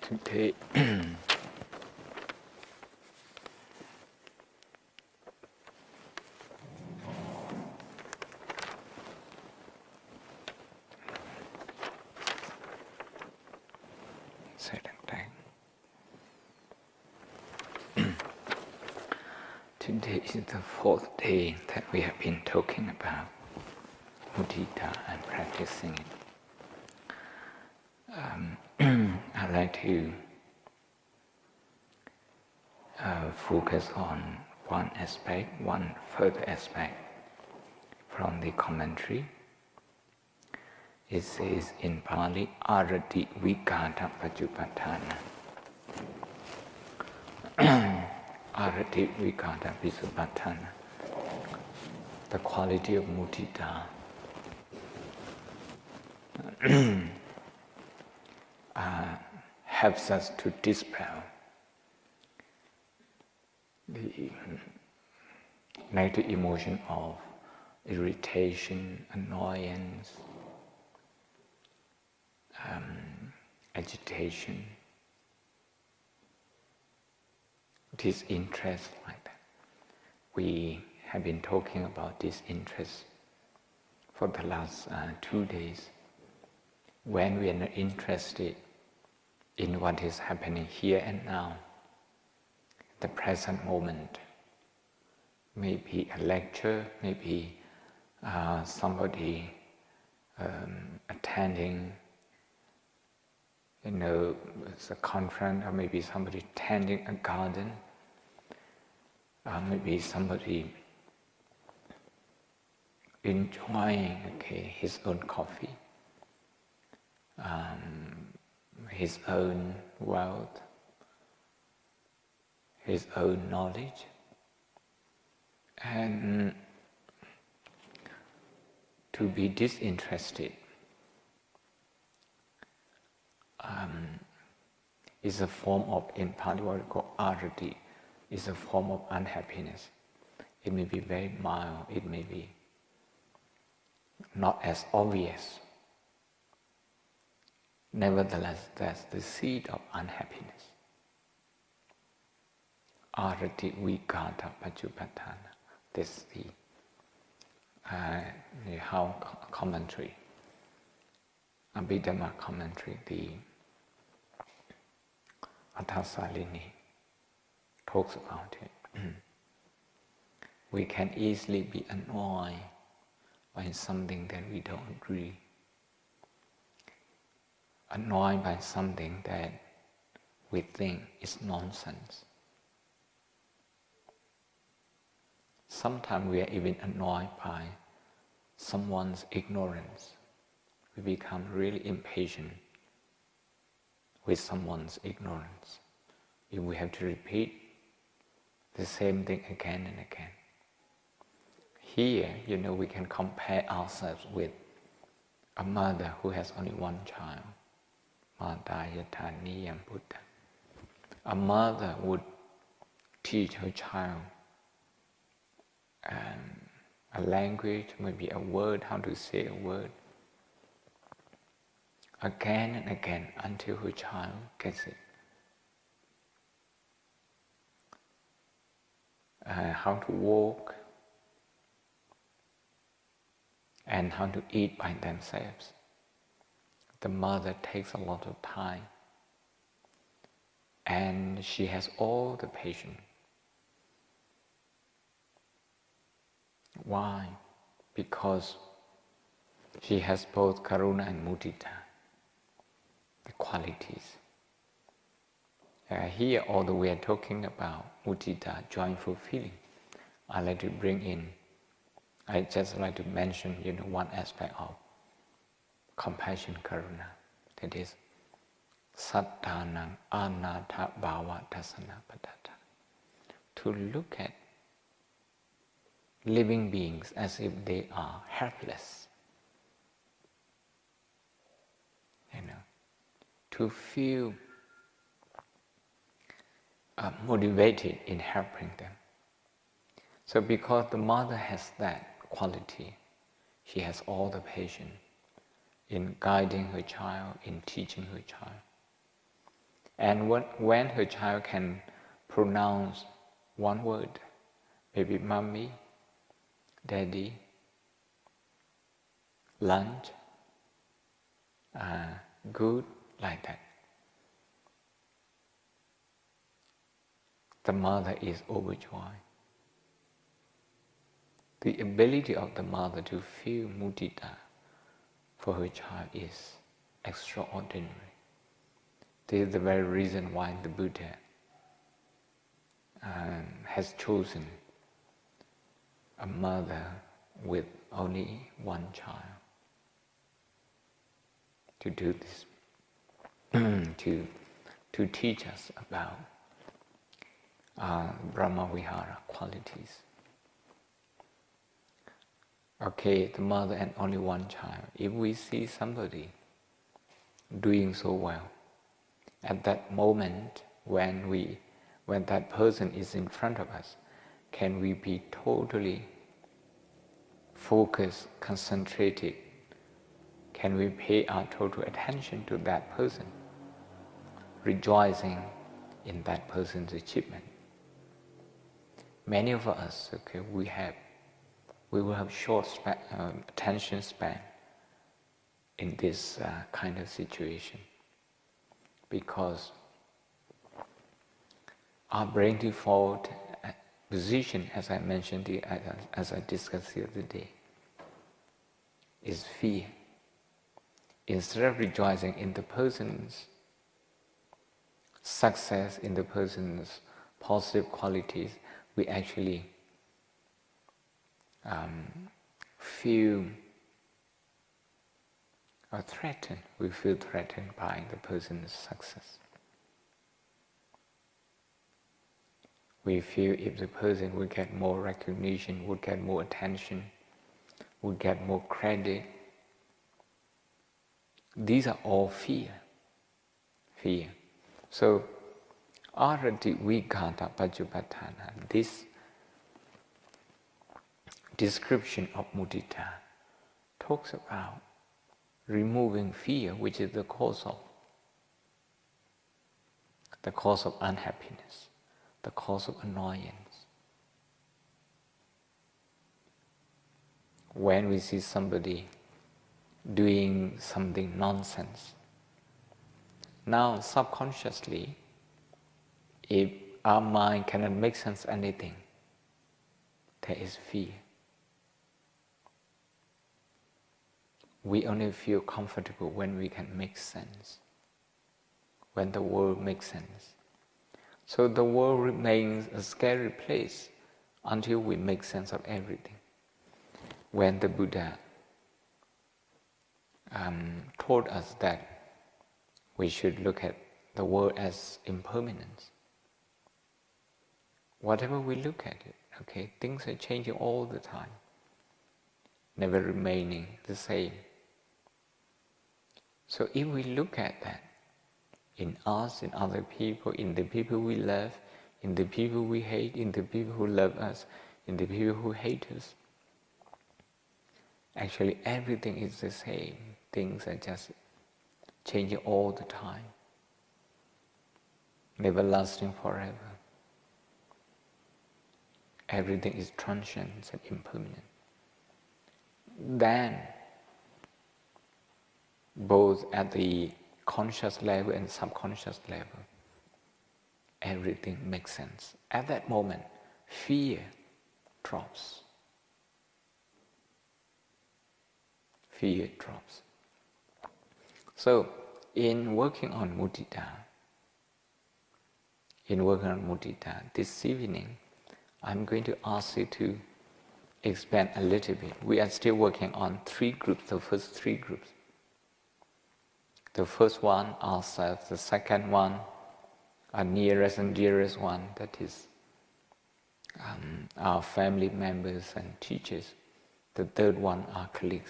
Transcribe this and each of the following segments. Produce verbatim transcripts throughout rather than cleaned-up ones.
Today, second time. Today is the fourth day that we have been talking about mudita and practicing it. Um, I'd like to uh, focus on one aspect, one further aspect from the commentary. It says in Pali, Arati Vikata Pajupatthana. Arati Vikata Pajupatthana. The quality of mudita uh, helps us to dispel the negative emotion of irritation, annoyance, um, agitation, disinterest, like that. We have been talking about disinterest for the last uh, two days. When we are not interested in what is happening here and now, the present moment, maybe a lecture, maybe uh, somebody um, attending, you know, it's a conference, or maybe somebody tending a garden, or maybe somebody enjoying, okay, his own coffee, um, his own wealth, his own knowledge, and to be disinterested um, is a form of, in Pali what we call arati, is a form of unhappiness. It may be very mild, it may be not as obvious. Nevertheless, that's the seed of unhappiness. Arati Vikata Pajupatthana. This is the, uh, the how commentary, Abhidhamma commentary, the Athasalini talks about it. We can easily be annoyed by something that we don't agree, annoyed by something that we think is nonsense. Sometimes we are even annoyed by someone's ignorance. We become really impatient with someone's ignorance. If we have to repeat the same thing again and again. Here, you know, we can compare ourselves with a mother who has only one child. Mata yata niyam buddha. A mother would teach her child um, a language, maybe a word, how to say a word, again and again until her child gets it. Uh, how to walk and how to eat by themselves. The mother takes a lot of time and she has all the patience. Why? Because she has both karuna and mudita, the qualities. Uh, here, although we are talking about mudita, joyful feeling, I like to bring in, I just like to mention, you know, one aspect of compassion, karuna, that is sattanang anatha bhava tasana padata. To look at living beings as if they are helpless. You know, to feel uh, motivated in helping them. So because the mother has that quality, she has all the patience in guiding her child, in teaching her child. And when, when her child can pronounce one word, maybe mommy, daddy, lunch, uh, good, like that, the mother is overjoyed. The ability of the mother to feel mudita for her child is extraordinary. This is the very reason why the Buddha um, has chosen a mother with only one child to do this, to, to teach us about uh, Brahma-vihara qualities. Okay, the mother and only one child. If we see somebody doing so well, at that moment when we, when that person is in front of us, can we be totally focused, concentrated? Can we pay our total attention to that person, rejoicing in that person's achievement? Many of us, okay, we have, we will have short span, uh, attention span in this uh, kind of situation, because our brain default position, as I mentioned, as I discussed the other day, is fear. Instead of rejoicing in the person's success, in the person's positive qualities, we actually um, feel or threatened. We feel threatened by the person's success. We feel if the person would get more recognition, would get more attention, would get more credit. These are all fear. Fear. So, arati vigata pajupatthana, this description of mudita talks about removing fear, which is the cause of the cause of unhappiness, the cause of annoyance. When we see somebody doing something nonsense, now subconsciously, if our mind cannot make sense of anything, there is fear. We only feel comfortable when we can make sense, when the world makes sense. So the world remains a scary place until we make sense of everything. When the Buddha um, told us that we should look at the world as impermanence, whatever we look at it, okay, things are changing all the time, never remaining the same. So if we look at that, in us, in other people, in the people we love, in the people we hate, in the people who love us, in the people who hate us, actually everything is the same. Things are just changing all the time, never lasting forever. Everything is transient and impermanent. Then, both at the conscious level and subconscious level, everything makes sense. At that moment, fear drops. Fear drops. So, in working on mudita, in working on mudita, this evening, I'm going to ask you to expand a little bit. We are still working on three groups, the first three groups. The first one, ourselves. The second one, our nearest and dearest one, that is um, our family members and teachers. The third one, our colleagues.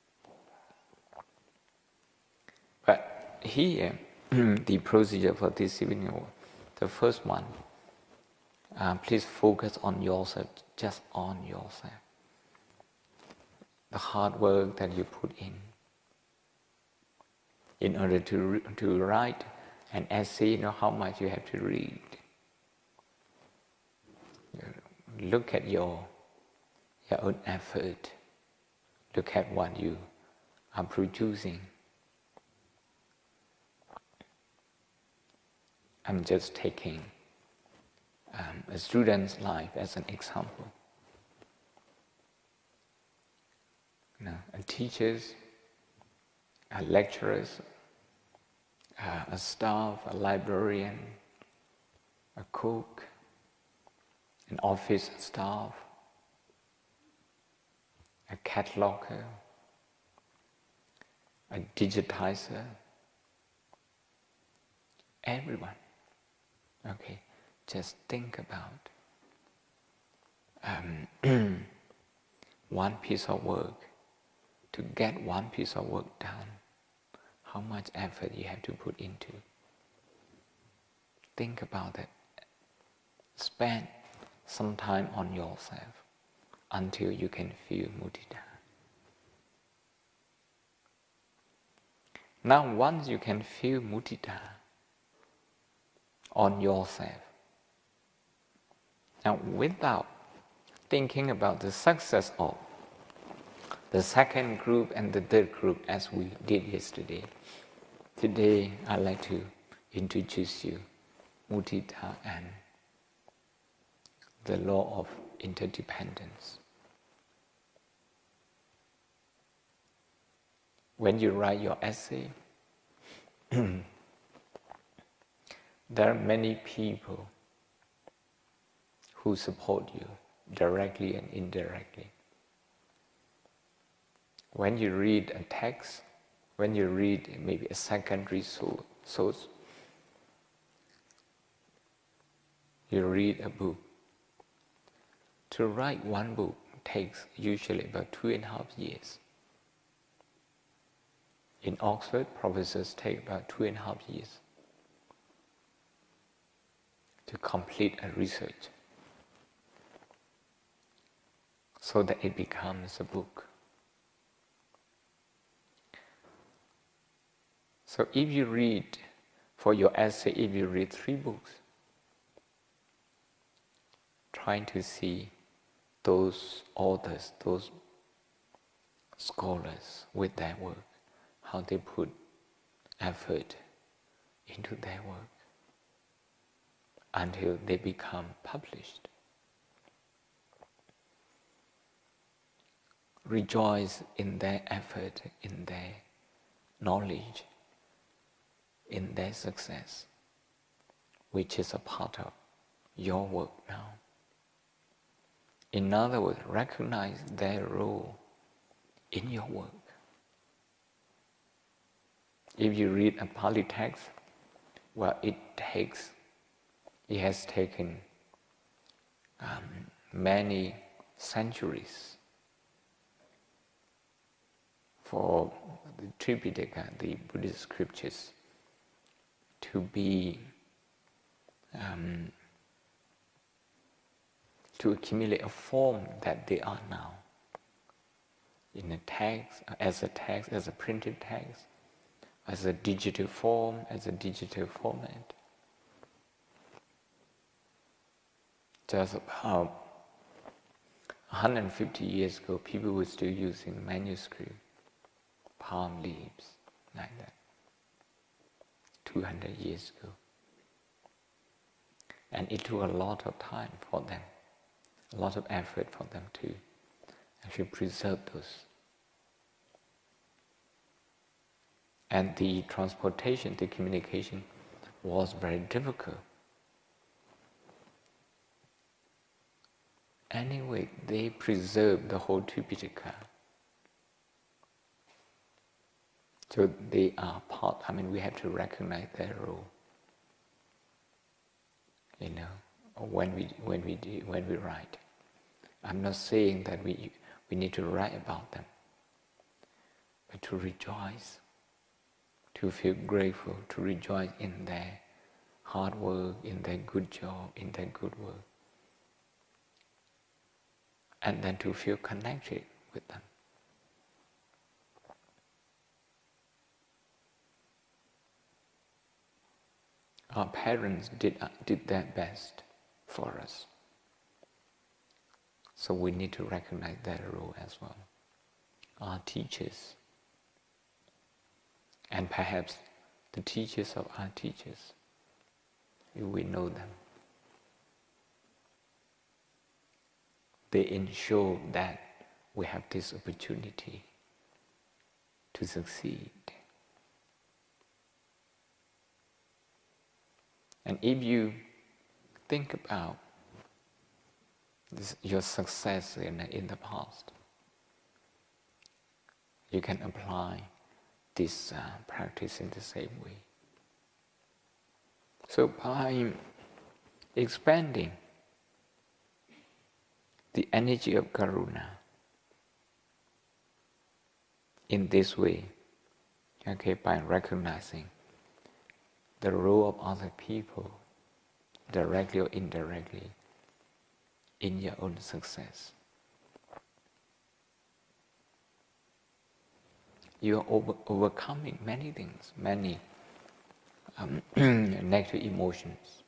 But here, the procedure for this evening, the first one, uh, please focus on yourself, just on yourself. The hard work that you put in. In order to to write An essay, you know how much you have to read. Look at your, your own effort. Look at what you are producing. I'm just taking um, a student's life as an example. You know, a teachers, a lecturers, uh, a staff, a librarian, a cook, an office staff, a cataloger, a digitizer, everyone. Okay, just think about um, one piece of work. To get one piece of work done, how much effort you have to put into. Think about it. Spend some time on yourself until you can feel mudita. Now once you can feel mudita on yourself, now without thinking about the success of the second group and the third group as we did yesterday, today I'd like to introduce you mudita and the law of interdependence. When you write your essay, there are many people who support you directly and indirectly. When you read a text, when you read maybe a secondary source, you read a book. To write one book takes usually about two and a half years. In Oxford, professors take about two and a half years to complete a research so that it becomes a book. So if you read, for your essay, if you read three books, trying to see those authors, those scholars with their work, how they put effort into their work until they become published. Rejoice in their effort, in their knowledge, in their success, which is a part of your work now. In other words, recognize their role in your work. If you read a Pali text, well, it takes, it has taken um, many centuries for the Tripitaka, the Buddhist scriptures, to be um, to accumulate a form that they are now. In a text, as a text, as a printed text, as a digital form, as a digital format. Just about one hundred fifty years ago, people were still using manuscript, palm leaves, like that. two hundred years ago. And it took a lot of time for them, a lot of effort for them to actually preserve those. And the transportation, the communication was very difficult. Anyway, they preserved the whole Tripitaka. So they are part, I mean, we have to recognize their role. You know, when we when we do, when we write. I'm not saying that we we need to write about them, but to rejoice, to feel grateful, to rejoice in their hard work, in their good job, in their good work. And then to feel connected with them. Our parents did, uh, did their best for us. So we need to recognize that role as well. Our teachers, and perhaps the teachers of our teachers, if we know them, they ensure that we have this opportunity to succeed. And if you think about this, your success in, in the past, you can apply this uh, practice in the same way. So by expanding the energy of karuna in this way, okay, by recognizing the role of other people, directly or indirectly, in your own success, you are over, overcoming many things, many um, negative emotions.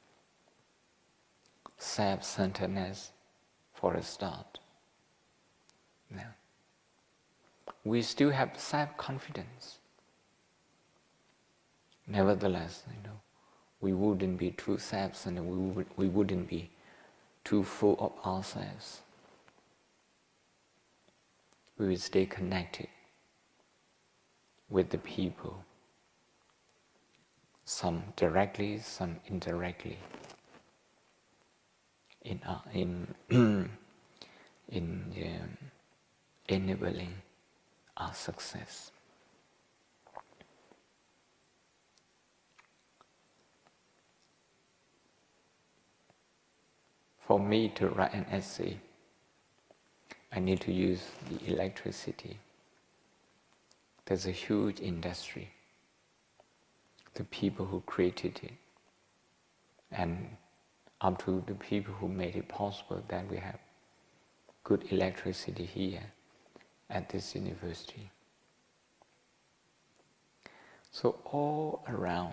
Self-centeredness, for a start. Now, we still have self-confidence. Nevertheless, you know, we wouldn't be too self-centered, we, would, we wouldn't be too full of ourselves. We will stay connected with the people, some directly, some indirectly, in uh, in in um, enabling our success. For me to write an essay, I need to use the electricity. There's a huge industry, the people who created it, and up to the people who made it possible that we have good electricity here at this university. So all around,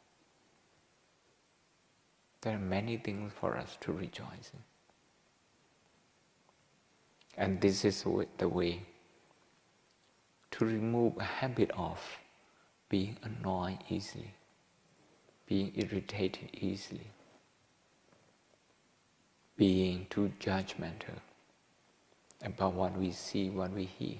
there are many things for us to rejoice in. And this is the way to remove a habit of being annoyed easily, being irritated easily, being too judgmental about what we see, what we hear.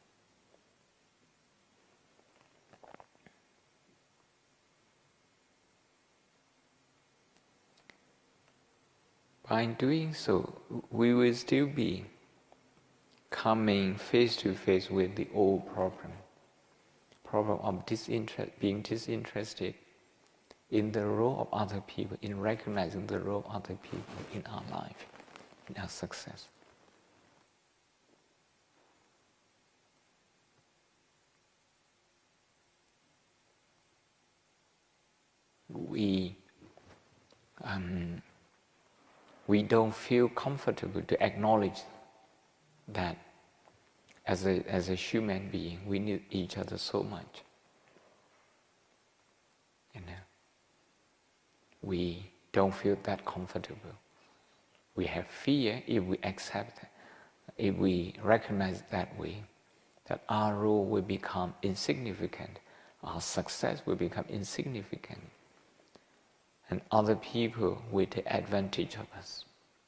By doing so, we will still be coming face to face with the old problem, problem of disinterest, being disinterested in the role of other people, in recognizing the role of other people in our life, in our success. We um, we don't feel comfortable to acknowledge that as a as a human being we need each other so much. You know, we don't feel that comfortable. We have fear if we accept, if we recognize that way, that our role will become insignificant, our success will become insignificant, and other people will take advantage of us.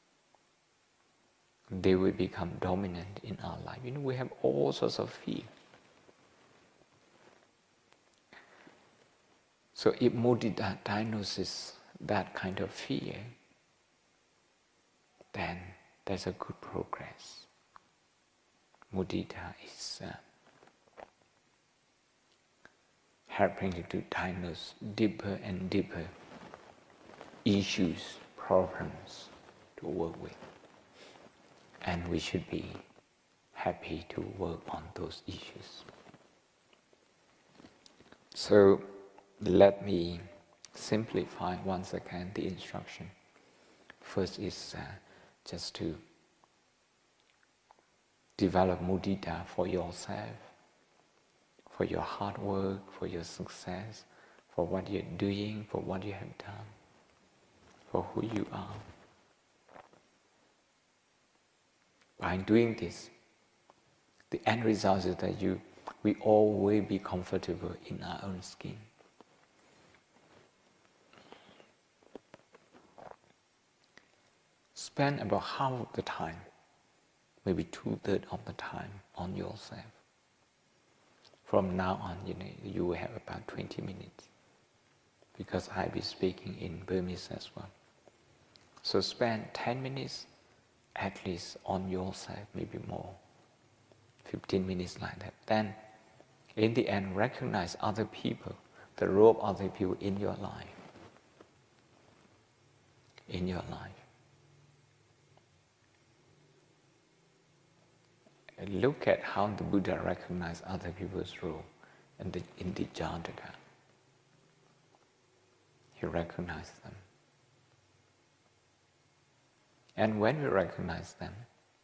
They will become dominant in our life. You know, we have all sorts of fear. So if mudita diagnoses that kind of fear, then there's a good progress. Mudita is uh, helping you to diagnose deeper and deeper issues, problems to work with. And we should be happy to work on those issues. So let me simplify once again the instruction. First is uh, just to develop mudita for yourself, for your hard work, for your success, for what you're doing, for what you have done, for who you are. By doing this, the end result is that you, we all will be comfortable in our own skin. Spend about half of the time, maybe two-thirds of the time on yourself. From now on, you know, you will have about twenty minutes, because I'll be speaking in Burmese as well. So spend ten minutes at least on yourself, maybe more, fifteen minutes like that. Then, in the end, recognize other people, the role of other people in your life. In your life. And look at how the Buddha recognized other people's role in the, in the Jataka. He recognized them. And when we recognize them,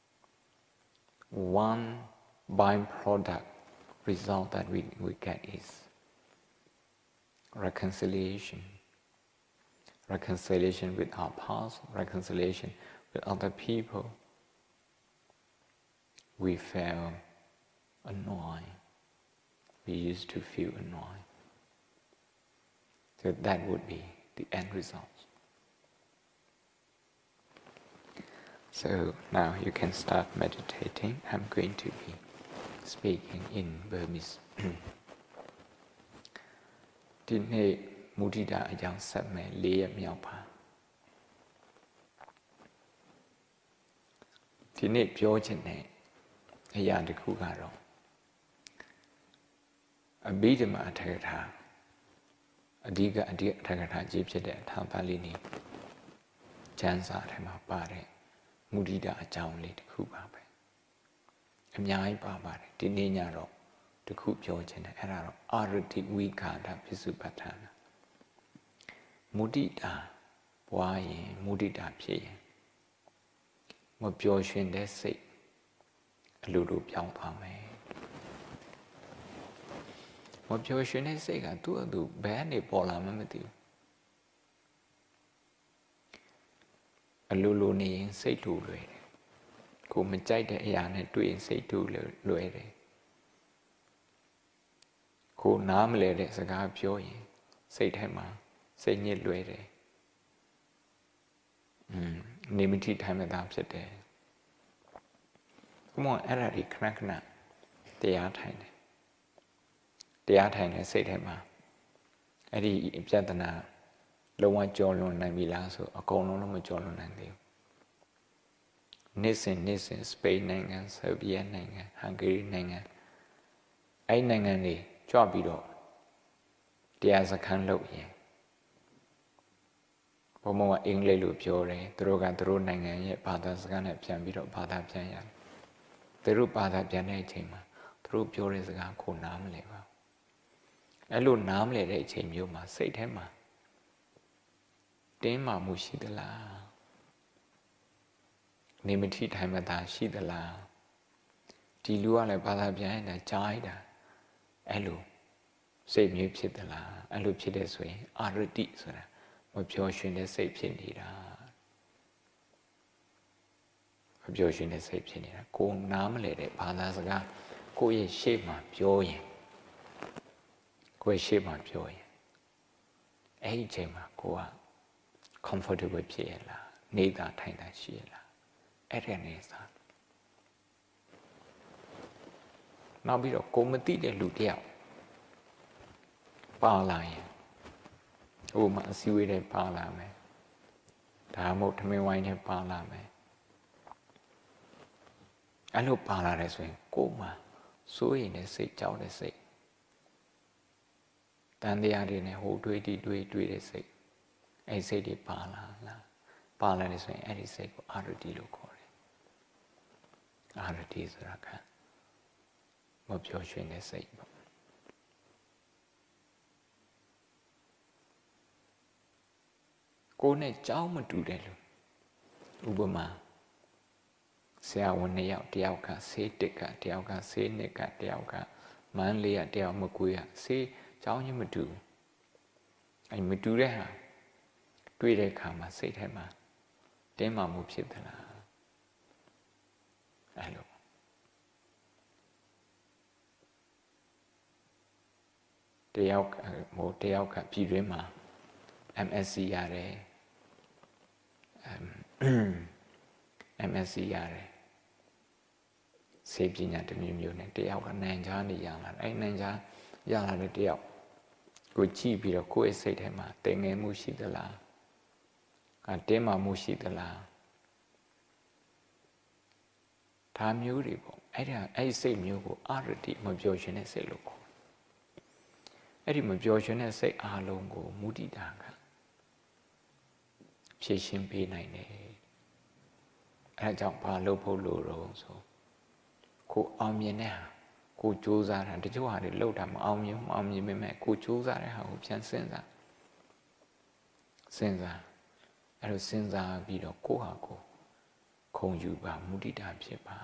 one byproduct result that we, we get is reconciliation. Reconciliation with our past, reconciliation with other people. We felt annoyed. We used to feel annoyed. So that would be the end result. So now you can start meditating. I'm going to be speaking in Burmese. ဒီနေ့မုဒိတာအကြောင်းဆက်မယ်၄ရက်မြောက်ပါဒီနေ့ပြောချင်တဲ့အရာတစ်ခုကတော့အဘိဓမ္မာအထက်ကထာအဓိကအဓိအထက်ကထာကြီးဖြစ်တဲ့အထာပါဠိနည်းကျမ်းစာထဲမှာပါတဲ့မုဒိတာအကြောင်းလေးတစ်ခုပါပဲအများကြီးပါပါတယ်ဒီနေ့ညတော့တစ်ခုပြောချင်တယ်အဲ့ဒါတော့အာရတိဝိခာဒပစ္စုပ္ပတ္ထာနာမုဒိတာပွားရင်မုဒိတာဖြစ်ရင်မပျော်ရွှင်တဲ့စိတ်အလိုလိုပြောင်းသွားမယ်မပျော်ရွှင်တဲ့စိတ်ကသူ့အတူဘယ်ကနေပေါ်လာမှမသိဘူးအလိုလိုနေရင်စိတ်တူလွယ်တယ်ကိုမကြိုက်တဲ့အရာနဲ့တွေ့ရင်စိတ်တူလွယ်တယ်ကိုနားမလဲတဲ့စကားပြောရင်စိတ်ထဲမှာစိတ်ညစ်လွယ်တယ်อืมနေမတိထိုင်မသာဖြစ်တယ်ဘုမောအဲ့ဒါဒီခဏခဏတရားထိုင်တယ်တရားထိုင်တဲ့စိတ်ထဲမှာအဲ့ဒီပြဿနာလုံးဝကြော်လွန်နိုင်ပြီလားဆိုအကုန်လုံးတော့မကြော်လွန်နိုင်သေးဘူးနေ့စဉ်နေ့စဉ်စပိန်နိုင်ငံဆာဗီယက်နိုင်ငံဟန်ဂေရီနိုင်ငံအဲ့နိုင်ငံတွေကြွပြီးတော့တရားစခန်းလုပ်ရင်ဘုံမောကအင်္ဂလိပ်လိုပြောတယ်သူတို့ကသူတို့နိုင်ငံရဲ့ဘာသာစကားနဲ့ပြန်ပြီးတော့ဘာသာပြန်ရတယ်သူတို့ဘာသာပြန်တဲ့အချိန်မှာသူတို့ပြောတဲ့စကားကိုနားမလည်ပါဘူးအဲ့လိုနားမလည်တဲ့အချိန်မျိုးမှာစိတ်ထဲမှာတင်းမာမှုရှိသလားနေမထိထိုင်မသာရှိသလားဒီလူကလည်းဘာသာပြန်ရင်လည်းကြားရတာအဲ့လိုစိတ်မျိုးဖြစ်သလားအဲ့လိုဖြစ်တဲ့ဆိုရင်အာရတိဆိုတာမပျော်ရွှင်တဲ့စိတ်ဖြစ်နေတာမပျော်ရွှင်တဲ့စိတ်ဖြစ်နေတာကိုနားမလဲတဲ့ဘာသာစကားကိုယ့်ရဲ့ရှေ့မှာပြောရင်ကိုယ့်ရဲ့ရှေ့မှာပြောရင်အဲ့ဒီအချိန်မှာကိုက comfortable ဖြစ်ရလားနေတာထိုင်တာရှိရလားအဲ့ဒါနေစားနောက်ပြီးတော့ကိုမသိတဲ့လူတယောက်ပါလာရင်ဟိုမှာအစည်းအဝေးတွေပါလာမယ်ဒါမှမဟုတ်ထမင်းဝိုင်းတွေပါလာမယ်အဲ့လိုပါလာတယ်ဆိုရင်ကိုယ်မှာစိုးရိမ်တဲ့စိတ်ကြောက်တဲ့စိတ်တန်တရားတွေနဲ့ဟိုတွေးတီတွေးတွေးတဲ့စိတ်အဲ့စိတ်တွေပါလာလားပါလာတယ်ဆိုရင်အဲ့ဒီစိတ်ကိုအာရတိလို့ခေါ်တယ်အာရတိဆိုတာကမပျော်ရွှင်တဲ့စိတ်ပေါ့ကိုယ်နဲ့ကြောင်းမတူတဲ့လူဥပမာဆရာဝန်နှစ်ယောက်တယောက်ကဆေးတက်ကတယောက်ကဆေးနှစ်ကတယောက်ကမန်းလေးကတယောက်မကွေးကဆေးကြောင်းချင်းမတူအဲ့မတူတဲ့ဟာတွေ့တဲ့အခါမှာစိတ်ထဲမှာတင်းမာမှုဖြစ်သလားအဲ့လိုတယောက်ဟိုတယောက်ကပြည်တွင်းမှာ M S C ရတယ် M S C ရတယ်စေပညာတစ်မျိုးမျိုးနဲ့တယောက်ကနိုင်ချားနေရလာအဲ့နိုင်ချားရလာတဲ့တယောက်ကိုကြည့်ပြီးတော့ကိုယ့်ရဲ့စိတ်ထဲမှာတင်ငယ်မှုရှိသလားအတင်းမာမှုရှိသလားဒါမျိုးတွေပေါ့အဲ့ဒါအဲ့စိတ်မျိုးကိုအရတိမပျော်ရွှင်တဲ့စိတ်လို့ခေါ်အဲ့ဒီမပျော်ရွှင်တဲ့စိတ်အားလုံးကိုမုဒိတာကဖြည့်ရှင်းပေးနိုင်တယ်အဲ့ဒါကြောင့်ဘာလို့ဖို့လို့တော့ဆိုကိုအောင်မြင်တဲ့ဟာကိုကြိုးစားတာတချို့ဟာတွေလောက်တာမအောင်မြင်မအောင်မြင်ပေမဲ့ကိုကြိုးစားတဲ့ဟာကိုပြန်စဉ်းစားစဉ်းစားအဲ့လိုစဉ်းစားပြီးတော့ကိုဟာကိုခုံယူပါမုဒိတာဖြစ်ပါ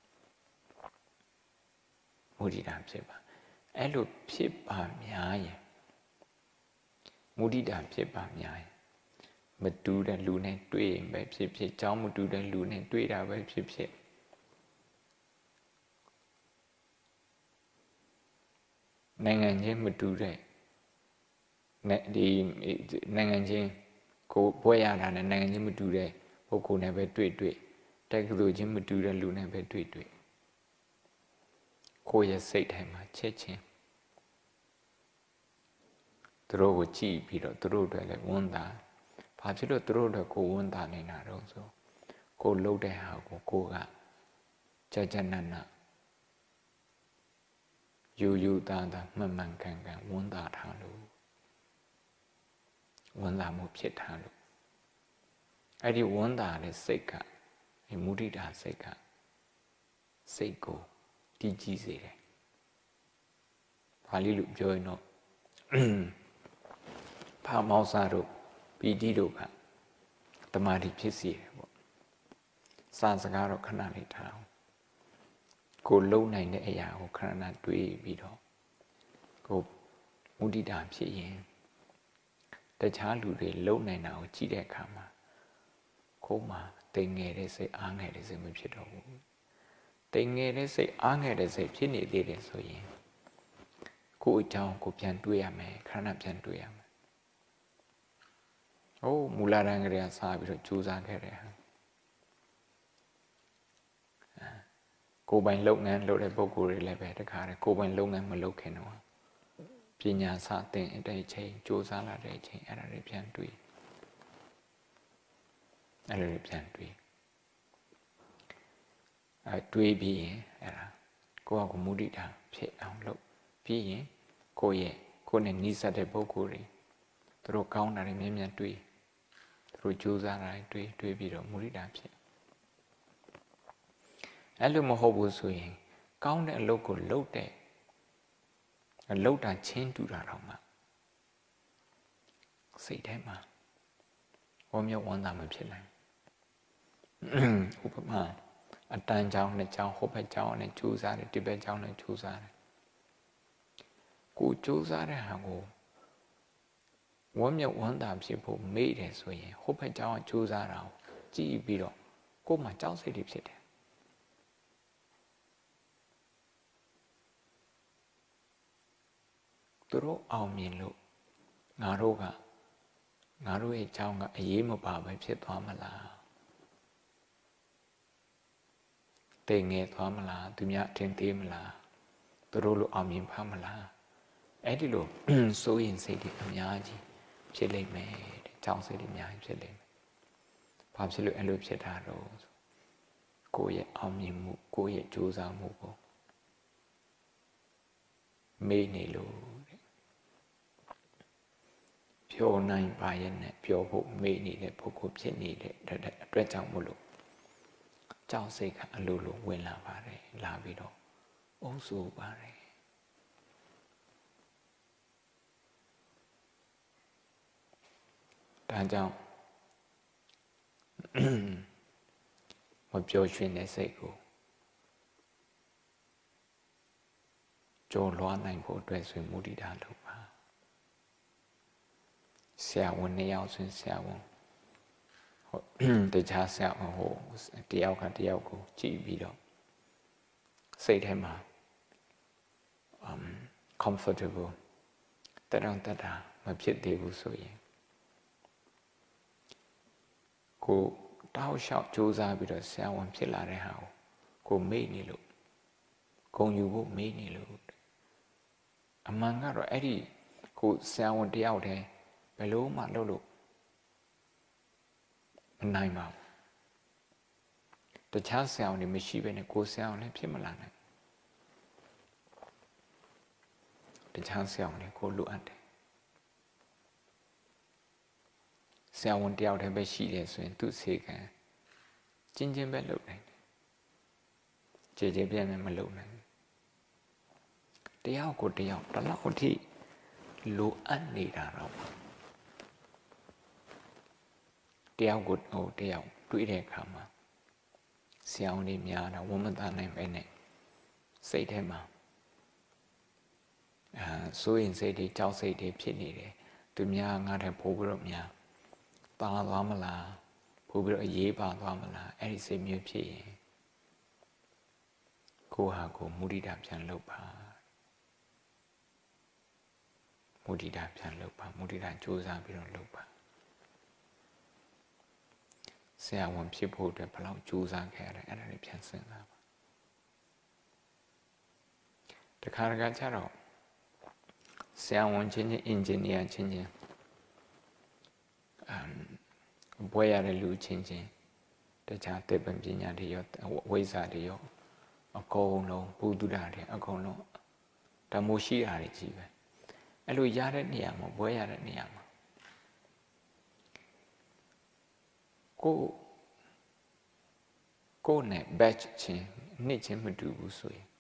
မုဒိတာဖြစ်ပါအဲ့လိုဖြစ်ပါများရင်မုဒိတာဖြစ်ပါများရင်မတူတဲ့လူနဲ့တွေ့ရင်ပဲဖြစ်ဖြစ်ကြောင်းမတူတဲ့လူနဲ့တွေ့တာပဲဖြစ်ဖြစ်နိုင်ငံချင်းမတူတဲ့ဒီနိုင်ငံချင်းကိုပွဲရတာနဲ့နိုင်ငံချင်းမတူတဲ့ပုဂ္ဂိုလ်နဲ့ပဲတွေ့တွေ့တက္ကသိုလ်ချင်းမတူတဲ့လူနဲ့ပဲတွေ့တွေ့ကိုယ့်ရဲ့စိတ်ထဲမှာချက်ချင်းသူတို့ကိုကြည့်ပြီးတော့သူတို့တွေလည်းဝန်တာဘာဖြစ်လို့သူတို့တွေကိုဝန်တာနေတာတော့ဆိုကိုလှုပ်တဲ့ဟာကိုကိုကကြကြနနယူယူသားသားမှန်မှန်ကန်ကန်ဝန်တာထားလို့ဝန်တာမှုဖြစ်ထားလို့အဲ့ဒီဝန်တာတဲ့စိတ်ကဒီမုဒိတာစိတ်ကစိတ်ကိုတည်ကြည်စေတယ်ပါဠိလိုပြောရင်တော့ဖာမောစာတို့ပီတိတို့ကတမာတိဖြစ်စေတယ်ပေါ့စာစကားတော့ခဏလေးထားအောင်ကိုလုံနိုင်တဲ့အရာကိုခဏခဏတွေးပြီးတော့ကိုမုဒိတာဖြစ်ရင်တခြားလူတွေလုံနိုင်တာကိုကြည့်တဲ့အခါမှာကိုယ်မှာတိမ်ငယ်တဲ့စိတ်အားငယ်တဲ့စိတ်မဖြစ်တော့ဘူးတိမ်ငယ်တဲ့စိတ်အားငယ်တဲ့စိတ်ဖြစ်နေသေးတယ်ဆိုရင်ကိုယ်အကြောင်းကိုပြန်တွေးရမယ်ခဏပြန်တွေးရမယ်ဟိုမူလတန်းကလေးကစားပြီးတော့ကြိုးစားခဲ့တယ်ဟာကိုယ်ပိုင်လုပ်ငန်းလုပ်တဲ့ပုဂ္ဂိုလ်တွေလည်းပဲတခါတည်းကိုယ်ပိုင်လုပ်ငန်းမလုပ်ခင်တော့ပညာစသင်တဲ့အချိန်ကြိုးစားလာတဲ့အချိန်အဲ့ဒါတွေပြန်တွေးအဲ့လိုပြန်တွေးအဲတွေးပြီးရင်အဲ့ဒါကိုယ့်အကူမုဒိတာဖြစ်အောင်လုပ်ပြီးရင်ကိုယ့်ရဲ့ကိုယ်နဲ့နှိစက်တဲ့ပုဂ္ဂိုလ်တွေသူတို့ကောင်းတာတွေမြင်မြန်တွေးသူတို့ကြိုးစားတာတွေးတွေးပြီးတော့မုဒိတာဖြစ်အဲ့လိုမဟုတ်ဘူးဆိုရင်ကောင်းတဲ့အလုပ်ကိုလုပ်တဲ့အလုပ်တာချင်းတူတာတော့မှစိတ်ထဲမှာဝမ်းမြောက်ဝမ်းသာမဖြစ်နိုင်ဥပမာအတန်ကြောင်းနဲ့ကြောင်းဟိုဘက်ကြောင်းနဲ့ကြိုးစားတယ်ဒီဘက်ကြောင်းနဲ့ကြိုးစားတယ်ကိုကြိုးစားတဲ့ဟာကိုဝမ်းမြောက်ဝမ်းသာဖြစ်ဖို့မေ့တယ်ဆိုရင်ဟိုဘက်ကြောင်းကကြိုးစားတာကိုကြည့်ပြီးတော့ကိုယ်မှာကြောက်စိတ်တွေဖြစ်တယ်သူတို့အောင်မြင်လို့ငါတို့ကငါတို့ရဲ့ကြောင်းကအရေးမပါပဲဖြစ်သွားမလားတိမ်ငယ်သွားမလားသူများအထင်သေးမလားသူတို့လိုအောင်မြင်ပါမလားအဲ့ဒီလိုစိုးရင်စိတ်တွေအများကြီးဖြစ်လိမ့်မယ်တဲ့ကြောင်းစိတ်တွေအများကြီးဖြစ်လိမ့်မယ်ဘာဖြစ်လို့အဲ့လိုဖြစ်တာတော့ကိုယ့်ရဲ့အောင်မြင်မှုကိုယ့်ရဲ့ကြိုးစားမှုကိုမေ့နေလို့ပြောနိုင်ပါရဲ့နဲ့ပြောဖို့မေ့နေတဲ့ပုဂ္ဂိုလ်ဖြစ်နေတဲ့အတွက်ကြောင့်မို့လို့ကြောက်စိတ်ကအလိုလိုဝင်လာပါတယ်လာပြီးတော့အုပ်ဆိုးပါတယ်ဒါကြောင့်မပြောရွှင်တဲ့စိတ်ကိုကျော်လွှားနိုင်ဖို့အတွက်ဆိုမုဒိတာလုပ်ပါဆရာဝန်နှစ်ယောက်ဆိုရင်ဆရာဝန်ဟုတ်တခြားဆရာဝန်ဟိုတယောက်ကတယောက်ကိုကြည့်ပြီးတော့စိတ်ထဲမှာ um comfortable တရံတတာမဖြစ်သေးဘူးဆိုရင်ကိုတောက်လျှောက်ကြိုးစားပြီးတော့ဆရာဝန်ဖြစ်လာတဲ့ဟာကိုကိုမေ့နေလို့ဂုဏ်ယူဖို့မေ့နေလို့အမှန်ကတော့အဲ့ဒီကိုဆရာဝန်တယောက်တည်းဘယ်လို့မှလုပ်လို့မနိုင်ပါဘူးတခြားဆရာဝန်တွေမရှိဘဲနဲ့ကိုဆရာဝန်လည်းဖြစ်မလာနိုင်တခြားဆရာဝန်တွေကိုလိုအပ်တယ်ဆရာဝန်တယောက်တည်းပဲရှိတယ်ဆိုရင်သူ့ဆေးကံကျဉ်းကျဉ်းပဲလုပ်နိုင်တယ်ကြည်ကြည်ပြည့်ပြည့်မလုပ်နိုင်တယောက်ကိုတယောက်တလောက်အထိလိုအပ်နေတာတော့တယောက်ကိုဟိုတယောက်တွေ့တဲ့အခါမှာဆရာဝန်တွေများတာဝမ်းမသာနိုင်ပဲနဲ့စိတ်ထဲမှာအာစိုးရင်စိတ်တွေကြောက်စိတ်တွေဖြစ်နေတယ်သူများငါတဲ့ပိုးပြီးတော့များပါသွားမလားပိုးပြီးတော့အေးပါသွားမလားအဲ့ဒီစိတ်မျိုးဖြစ်ရင်ကိုဟာကိုမုဒိတာပြန်လုပ်ပါမုဒိတာပြန်လုပ်ပါမုဒိတာကြိုးစားပြီးတော့လုပ်ပါဆရာဝန်ဖြစ်ဖို့အတွက်ဘယ်လောက်ကြိုးစားခဲ့ရတယ်အဲ့ဒါတွေပြန်စဉ်းစားပါတခါတခါကျတော့ဆရာဝန်ချင်းချင်းအင်ဂျင်နီယာချင်းချင်းအမ်ဘွဲရတဲ့လူချင်းချင်းတခြားသစ်ပံပညာတွေရောဝိဇ္ဇာတွေရောအကုန်လုံးဘုဒ္ဓတာတွေအကုန်လုံးဓမ္မရှိတာတွေကြီးပဲအဲ့လိုရတဲ့နေရာမှာဘွဲရတဲ့နေရာမှာကိုကိုနဲ့ batch ချင်းနှစ်ချင်းမတူဘူးဆိုရင်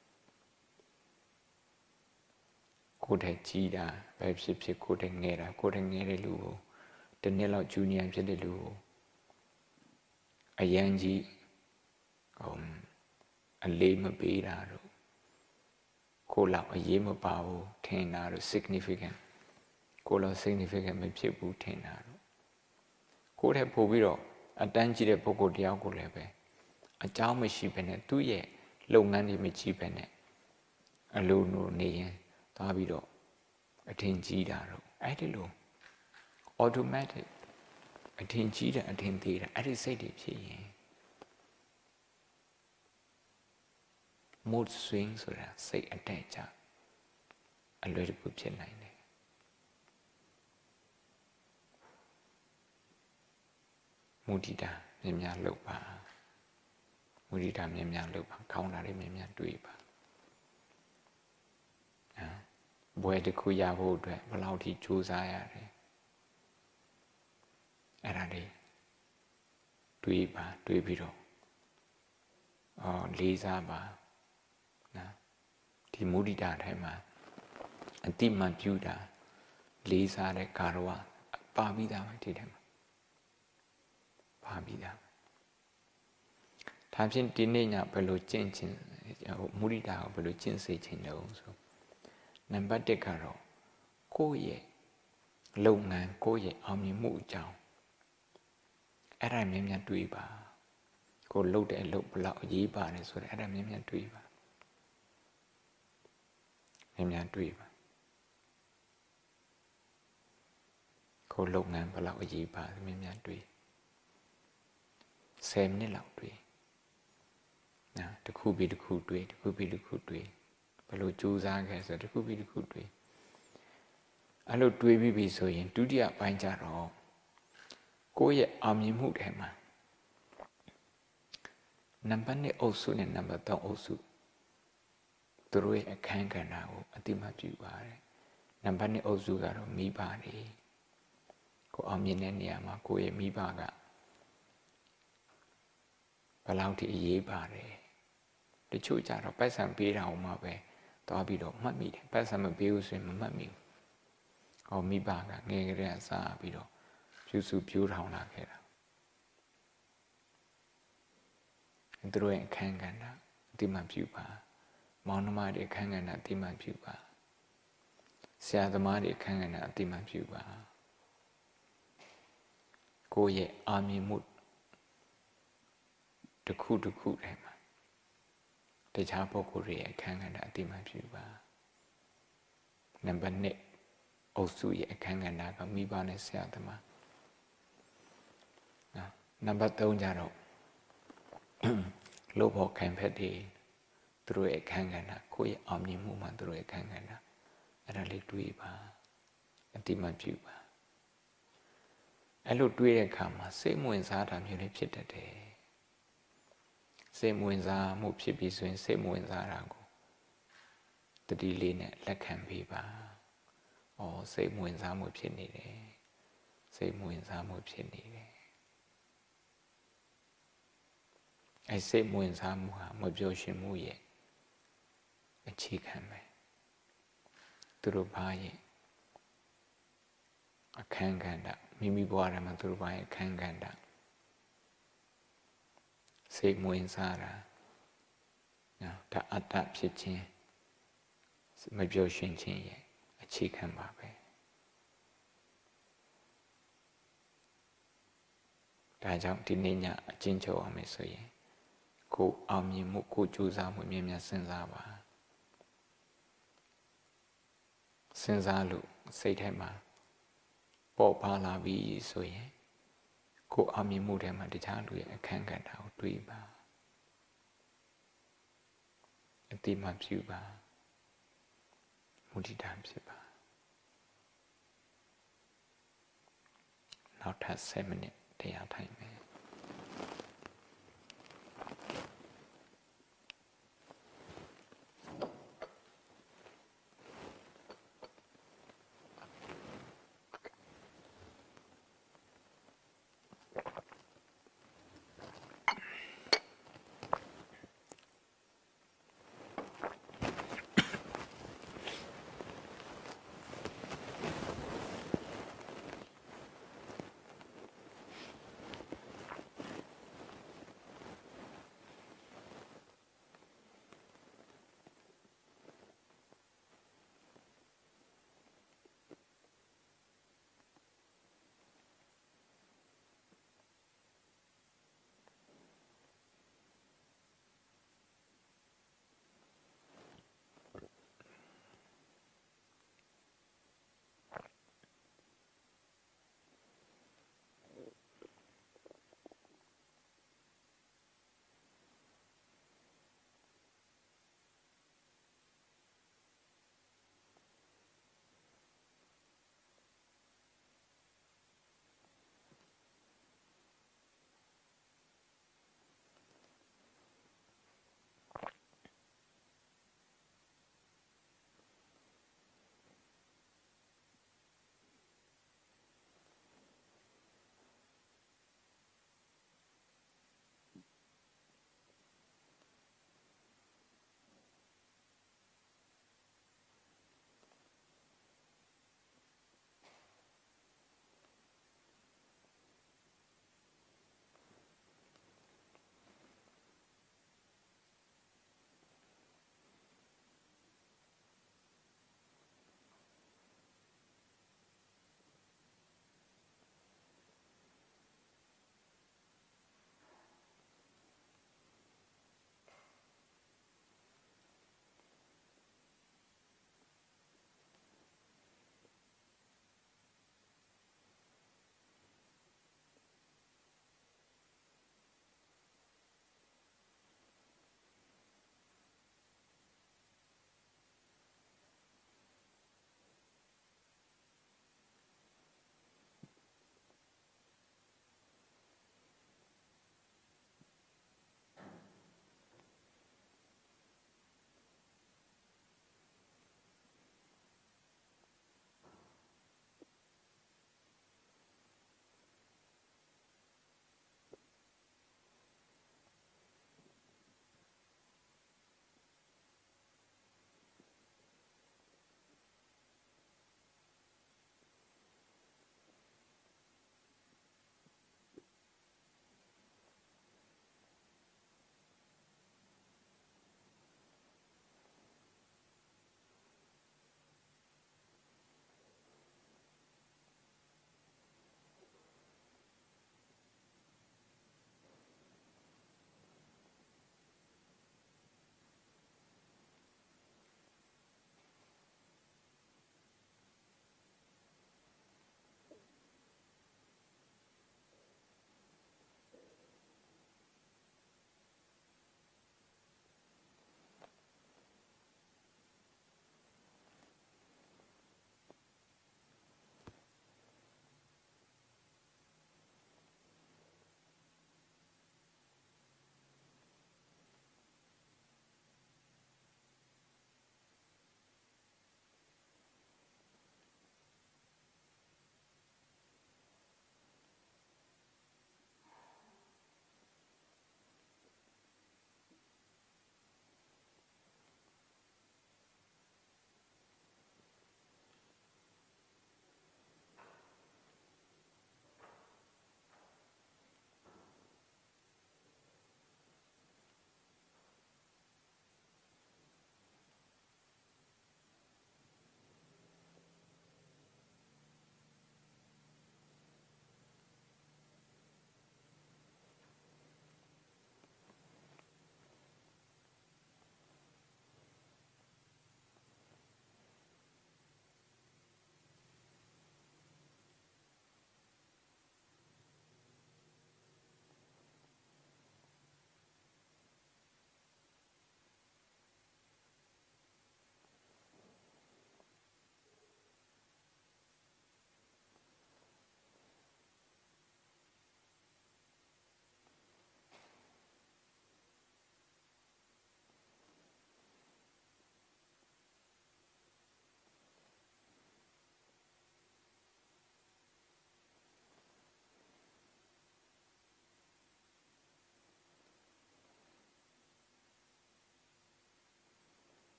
ကိုယ်တည်းကြီးတာပဲဖြစ်ဖြစ်ကိုယ်တည်းငယ်တာကိုယ်တည်းငယ်တဲ့လူကိုတနည်းလောက်ဂျူနီယာဖြစ်တဲ့လူကိုအရန်ကြီးဟိုအလေးမပေးတာတော့ကိုယ်လောက်အရေးမပါဘူးထင်တာတော့ significant ကိုယ်လောက် significant မဖြစ်ဘူးထင်တာတော့ကိုယ်တည်းပို့ပြီးတော့အတန်းကြီးတဲ့ပုဂ္ဂိုလ်တယောက်ကိုလည်းပဲအကြောင်းမရှိဘဲနဲ့သူ့ရဲ့လုပ်ငန်းတွေမကြည့်ဘဲနဲ့အလိုလိုနေရင်သွားပြီးတော့အထင်ကြီးတာတော့အဲ့ဒီလို automatic အထင်ကြီးတဲ့အထင်သေးတာအဲ့ဒီစိတ်တွေဖြစ်ရင် mood swing ဆိုတာစိတ်အတက်ကြအလွယ်တကူဖြစ်နိုင်တယ်မုဒိတာမြင်များလုပ်ပါမုဒိတာမြင်များလုပ်ပါခေါင်းတာတွေမြင်များတွေးပါနော်ဘွယ်တစ်ခုရဖို့အတွက်ဘယ်လောက်ထိကြိုးစားရတယ်အဲ့ဒါလေးတွေးပါတွေးပြီးတော့အော်လေးစားပါနော်ဒီမုဒိတာထဲမှာအတိမပြုတာလေးစားတဲ့ကာရဝပါပြီးသားပဲဒီထဲမှာပါပြီးသားဒါဖြင့်ဒီနေ့ညဘယ်လိုကျင့်ခြင်းမုဒိတာကိုဘယ်လိုကျင့်စေခြင်းလဲဆိုနံပါတ်တစ်ကတော့ကိုယ့်ရဲ့လုပ်ငန်းကိုယ့်ရဲ့အောင်မြင်မှုအကြောင်းအဲ့ဒါမြင်မြန်တွေးပါကိုယ်လုပ်တဲ့အလုပ်ဘယ်လောက်အရေးပါတယ်ဆိုတော့အဲ့ဒါမြင်မြန်တွေးပါမြင်မြန်တွေးပါကိုယ်လုပ်ငန်းဘယ်လောက်အရေးပါတယ်မြင်မြန်တွေးဆယ်မိနစ်လောက်တွေးနော်တစ်ခုပြီးတစ်ခုတွေးတစ်ခုပြီးတစ်ခုတွေးဘယ်လိုကြိုးစားခဲ့ဆိုတစ်ခုပြီးတစ်ခုတွေးအဲ့လိုတွေးပြီးပြီဆိုရင်ဒုတိယပိုင်းကျတော့ကိုယ့်ရဲ့အောင်မြင်မှုထဲမှာနံပါတ်နှစ်အုပ်စုနဲ့နံပါတ်သုံးအုပ်စုသူတို့ရဲ့အခန်းကဏ္ဍကိုအတိမတ်ပြုပါတယ်နံပါတ်နှစ်အုပ်စုကတော့မိဘတွေကိုအောင်မြင်တဲ့နေရာမှာကိုယ့်ရဲ့မိဘကဘယ်လောက်ထိအရေးပါတယ်တချို့ကြတော့ပတ်စံပေးတာအောင်မှပဲသွားပြီးတော့မှတ်မိတယ်ပတ်စံမပေးဘူးဆိုရင်မမှတ်မိဘူးဟောမိဘကငယ်ကလေးကစားပြီးတော့ပြူစုပြိုးထောင်လာခဲ့တာသူတို့ရဲ့အခန်းကဏ္ဍအတိမတ်ပြုပါမောင်နှမတွေအခန်းကဏ္ဍအတိမတ်ပြုပါဆရာသမားတွေအခန်းကဏ္ဍအတိမတ်ပြုပါကိုယ့်ရဲ့အာမြင်မှုတစ်ခုတစ်ခုထဲမှာတခြားပုဂ္ဂိုလ်တွေရဲ့အခန်းကဏ္ဍအတိမတ်ပြုပါနံပါတ်နှစ်အုပ်စုရဲ့အခန်းကဏ္ဍကမိဘနဲ့ဆရာသမားနံပါတ်သုံးကြတော့လို့ဖို့ခံဖက်တွေသူတို့ရဲ့အခန်းကဏ္ဍကိုယ့်ရဲ့အောင်မြင်မှုမှာသူတို့ရဲ့အခန်းကဏ္ဍအဲ့ဒါလေးတွေးပါအတိမတ်ပြုပါအဲ့လိုတွေးတဲ့အခါမှာစိတ်ဝင်စားတာမျိုးလေးဖြစ်တတ်တယ်စိတ်ဝင်စားမှုဖြစ်ပြီးဆိုရင်စိတ်ဝင်စားတာကိုတတိလေးနဲ့လက်ခံပေးပါ။အော်စိတ်ဝင်စားမှုဖြစ်နေတယ်။စိတ်ဝင်စားမှုဖြစ်နေတယ်။အဲစိတ်ဝင်စားမှုဟာမပြောရှင်မှုရဲ့အခြေခံပဲ။သူတို့ဘာရဲ့အခန်းကဏ္ဍမိမိဘဝထဲမှာသူတို့ဘာရဲ့အခန်းကဏ္ဍစိတ်ဝင်စားတာနော်ဒါအတ္တဖြစ်ခြင်းမပြောရှင်ခြင်းရဲ့အခြေခံပါပဲဒါကြောင့်ဒီနေ့ညအကျဉ်းချုပ်အောင်မယ်ဆိုရင်ကိုအောင်မြင်မှုကိုကြိုးစားမှုမြင်မြတ်စဉ်းစားပါစဉ်းစားလို့စိတ်ထဲမှာပေါ်ပါလာပြီဆိုရင်ကိုအောင်မြင်မှုထဲမှာတခြားလူရဲ့အခန်းကဏ္ဍကိုတွေးပါအတိမပြုပါမုဒိတာဖြစ်ပါနောက်ထပ်ဆယ်မိနစ်တရားထိုင်မယ်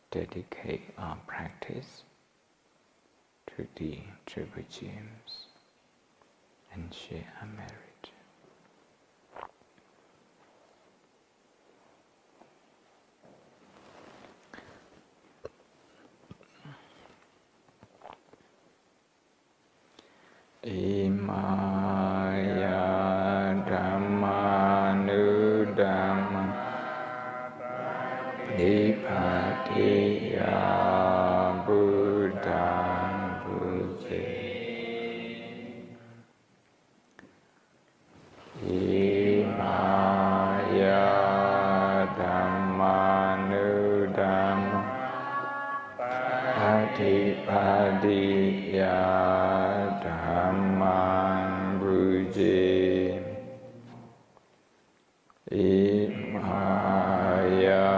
dedicate our practice to the Triple Gems and share our merit. Imaya Dhammanu Dhamma Nipatiya Buddhaṃ Bhuje Imaya Dhammanu Dhamma Nipatiya Dhammam Bhuje Imaya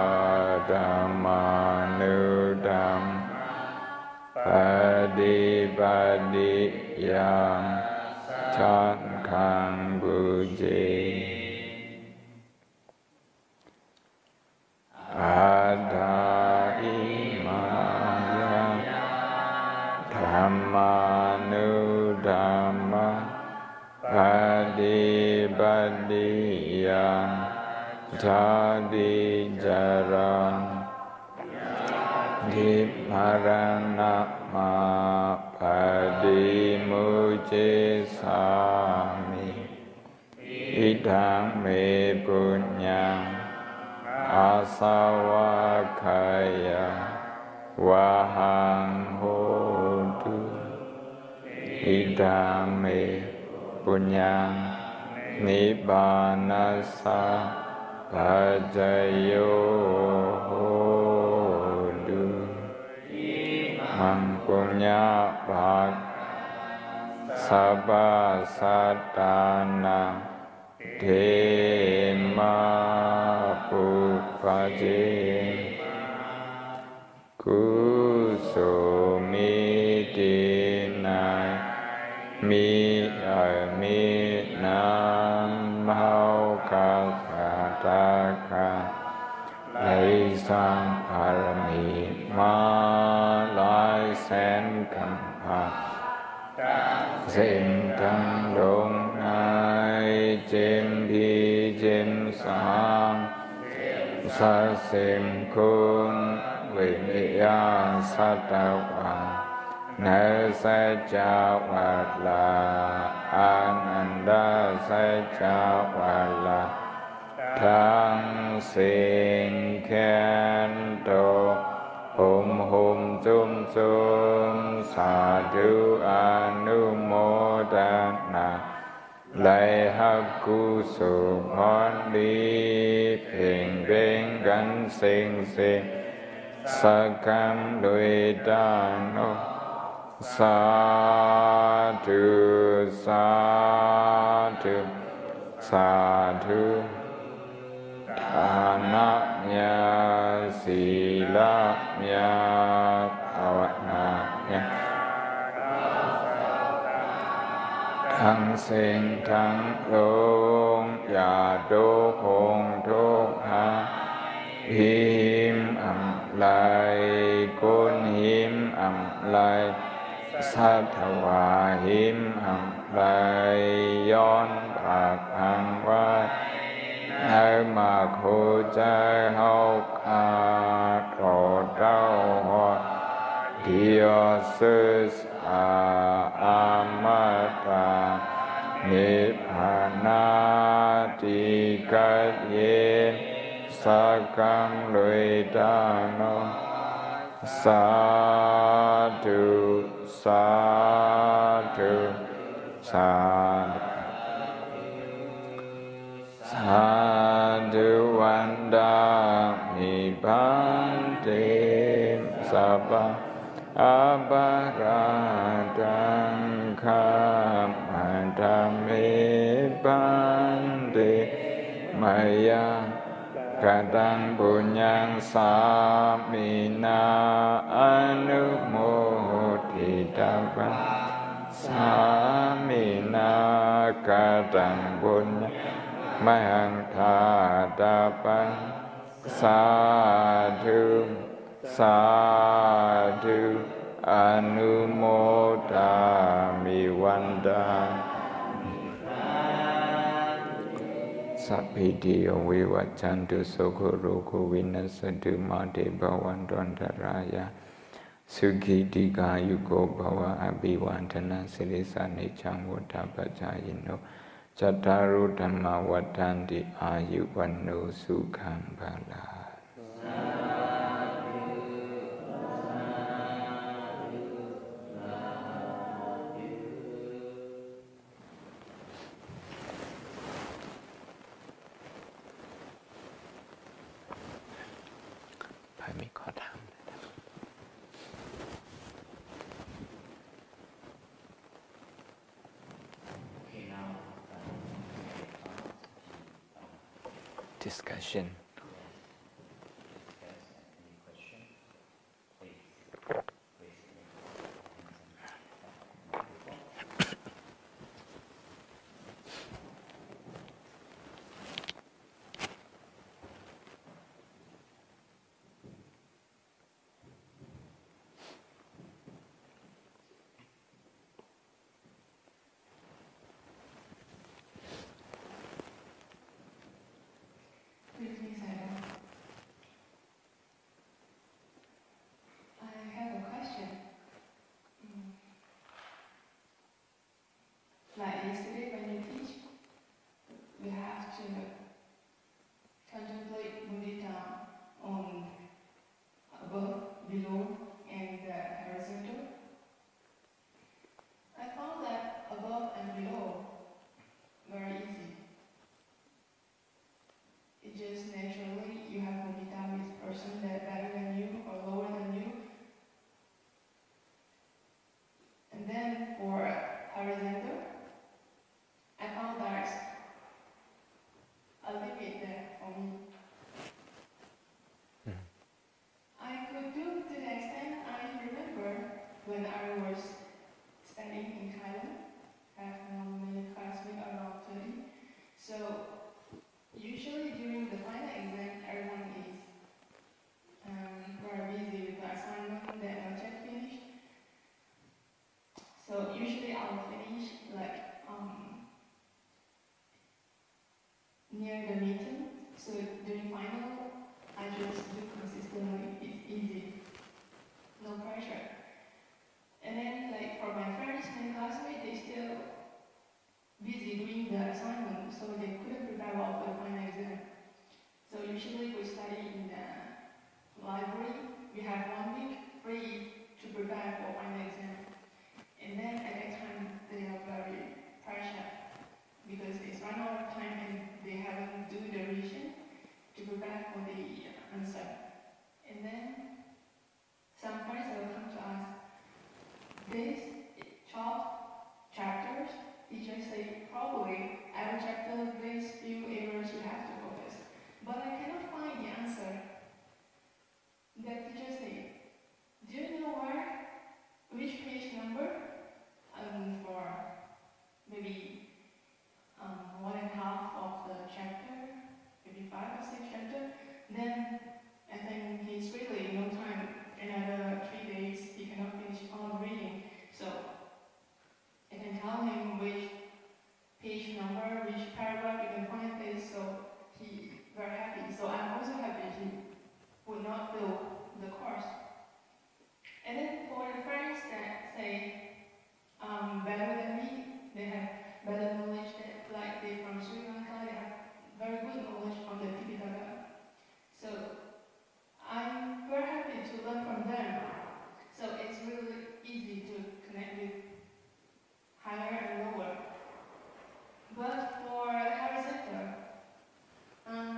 Dhammanu Dhamma Padipadiya Chakkham Bhuje Adha Imaya Dhammanu Dhamma Padipadiya Chadi Jaram Dhimarana Ma Padimuje Sami Idham Me Punyam Asawakaya Vahang Hotu Idham Me Punyam Nibbanasa Bhajayo Hotu Mam Punya Bhag Sabha Satana Dema Pupaje Kusumidinai Mi Mi Nam Hau Kakataka Lai Sang Parami Ma Lai Sen Kampa Sen Tăng Đông Ai Chim Bi Chim Sang Sa Sim Kun Viya Satawa Nơ Sa Cha Wat La Ananda Sa Cha Wat La Thang Sinh Khen Tô Hum Hum Chum Chum Sadhu Anumodana Lai Hấp Cu Su Phón Đi Phiền Bên Gắn Sinh Sinh Sa Cam Đuôi Ta Nô Sa Thu Sa Thu Sa Thu Đà Nạ Nha Sì La Nha Thọ Na Nha Thăng Sinh Thăng Lông Dạ Đô Hồn Đô Ha Hiểm Ẩm Lai Côn Hiểm Ẩm Lai Sát Thà Hiểm Ẩm Lai Yon Bạc Hằng Vai Hai Mạc Hồ Trai Hốc Hà Trò Trao Hoa Địa Sư Amata Nibbana Ti Cát Yên Sa Cam Lôi Ta Nô Sa Thu Sa Thu Sa Sa Thu Vanda Mi Bhante Sabha Abharadang Khammadame Bhante Maya Kadang Punyang Samina Anumoditava Samina Kadang Punyang Mahang Thadapan Sadhu สาธุอนุโมทามิวันตาสัพพิติโยวิวัจจันตุสุขโรโควินัสตุมาเตภวันตันตรายาสุขิติกายุโกภวะอภิวันทนาสิริสานิจังวุฒาปัจจายโนจัตตารุธรรมวัฏฏันติอายุวันโนสุขังภาลาไม่ขอถาม discussion Like yesterday when you teach, we have to contemplate mudita on above, below, and the horizontal. I found that above and below very easy. It just naturally you have mudita with person that better than you or lower than you. And then for horizontal, I found there's a limit there for me. Mm. I could do to the extent I remember when I was studying in Thailand. I have now many classmates around thirty. So usually during the final exam, everyone is um, very busy with the assignment that not yet finished. So usually I'll finish like um, near the meeting, so during final, I just do consistently, it's easy, no pressure. And then like for my friends and classmates, they still busy doing the assignment, so they couldn't prepare well for the final exam. So usually we study in the library, we have one week free to prepare for final exam. And then at that time, they are very pressured, because it's run out of time and they haven't do the revision to prepare for the answer. And then some friends will come to us, these twelve chapters, teachers say probably every chapter these few areas you have to focus. But I cannot find the answer. The teacher say, do you know where, which page number? Um, for maybe Um, one and a half of the chapter, maybe five or six chapter, then I think he's really no time, another three days he cannot finish all reading. So I can tell him which page number, which paragraph you can find this, so he very happy. So I'm also happy he would not fail the course. And then for the friends that say um, better than me, they have better knowledge that like they from Sri Lanka, they have very good knowledge on the Tipitaka. So I'm very happy to learn from them. So it's really easy to connect with higher and lower. But for horizontal, um,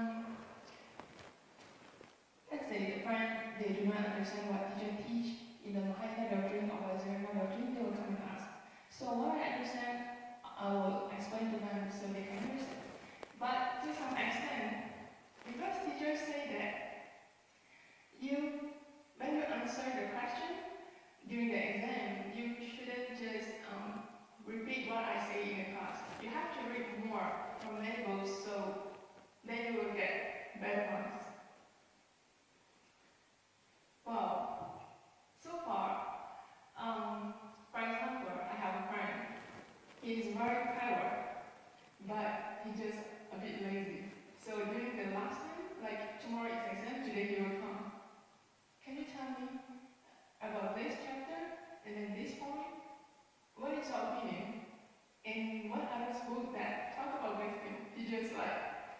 let's say the friend, they do not understand what teacher teach in the Mahayana doctrine or Vajrayana doctrine, they will come and ask. So what I understand, I will explain to them so they can understand. But to some extent, because teachers say that you, when you answer the question during the exam, you shouldn't just um, repeat what I say in the class. You have to read more from many books, so then you will get better marks. But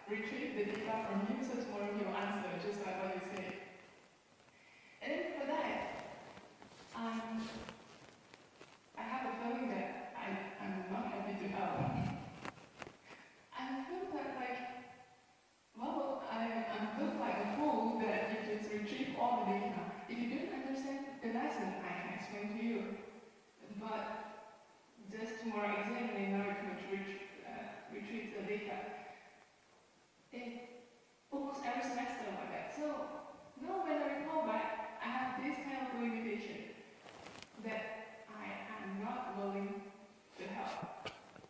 retrieve the data from you, so tomorrow he'll answer just like what you say. And then for that, um, I have a feeling that I, I'm not happy to help. I feel that like, well, I, I look like a fool that you just retrieve all the data. If you don't understand the lesson, I can explain to you. But just tomorrow exam, they know to retrieve, uh, retrieve the data. It almost every semester like that. So now when I recall back, I have this kind of limitation that I am not willing to help.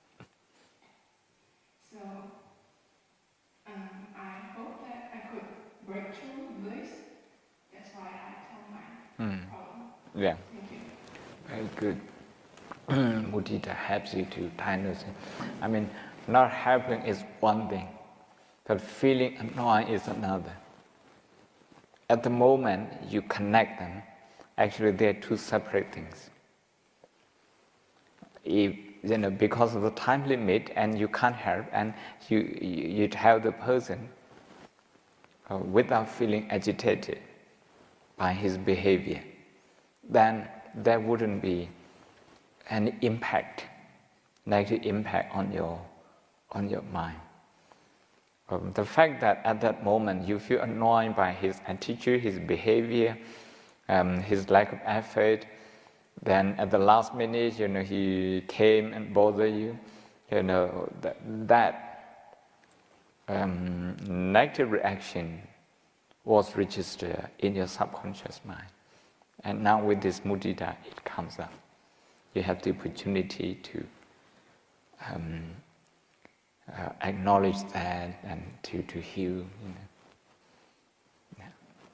So um, I hope that I could break through this. That's why I tell my Mm. problem. Yeah. Thank you. Very good. Mudita helps you to diagnose it. I mean, not helping is one thing, but feeling annoying is another. At the moment you connect them, actually they're two separate things. If, you know, because of the time limit and you can't help, and you you, you tell the person uh, without feeling agitated by his behavior, then there wouldn't be any impact, negative impact on your on your mind. Um, the fact that at that moment you feel annoyed by his attitude, his behavior, um, his lack of effort, then at the last minute, you know, he came and bothered you, you know, that, that um, negative reaction was registered in your subconscious mind. And now with this mudita, it comes up. You have the opportunity to um, uh, acknowledge that and to, to heal, you know. Yeah.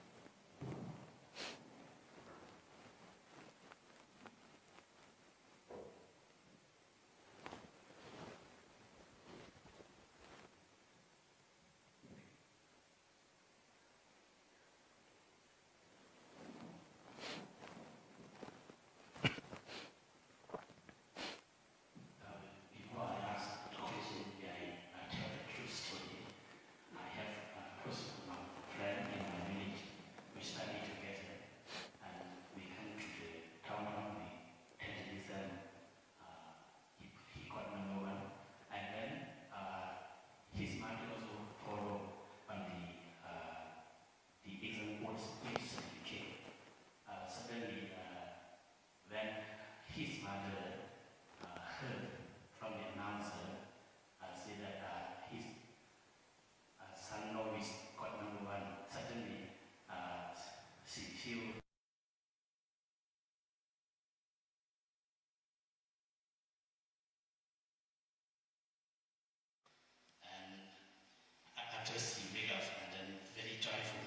After she wake up and then very joyful.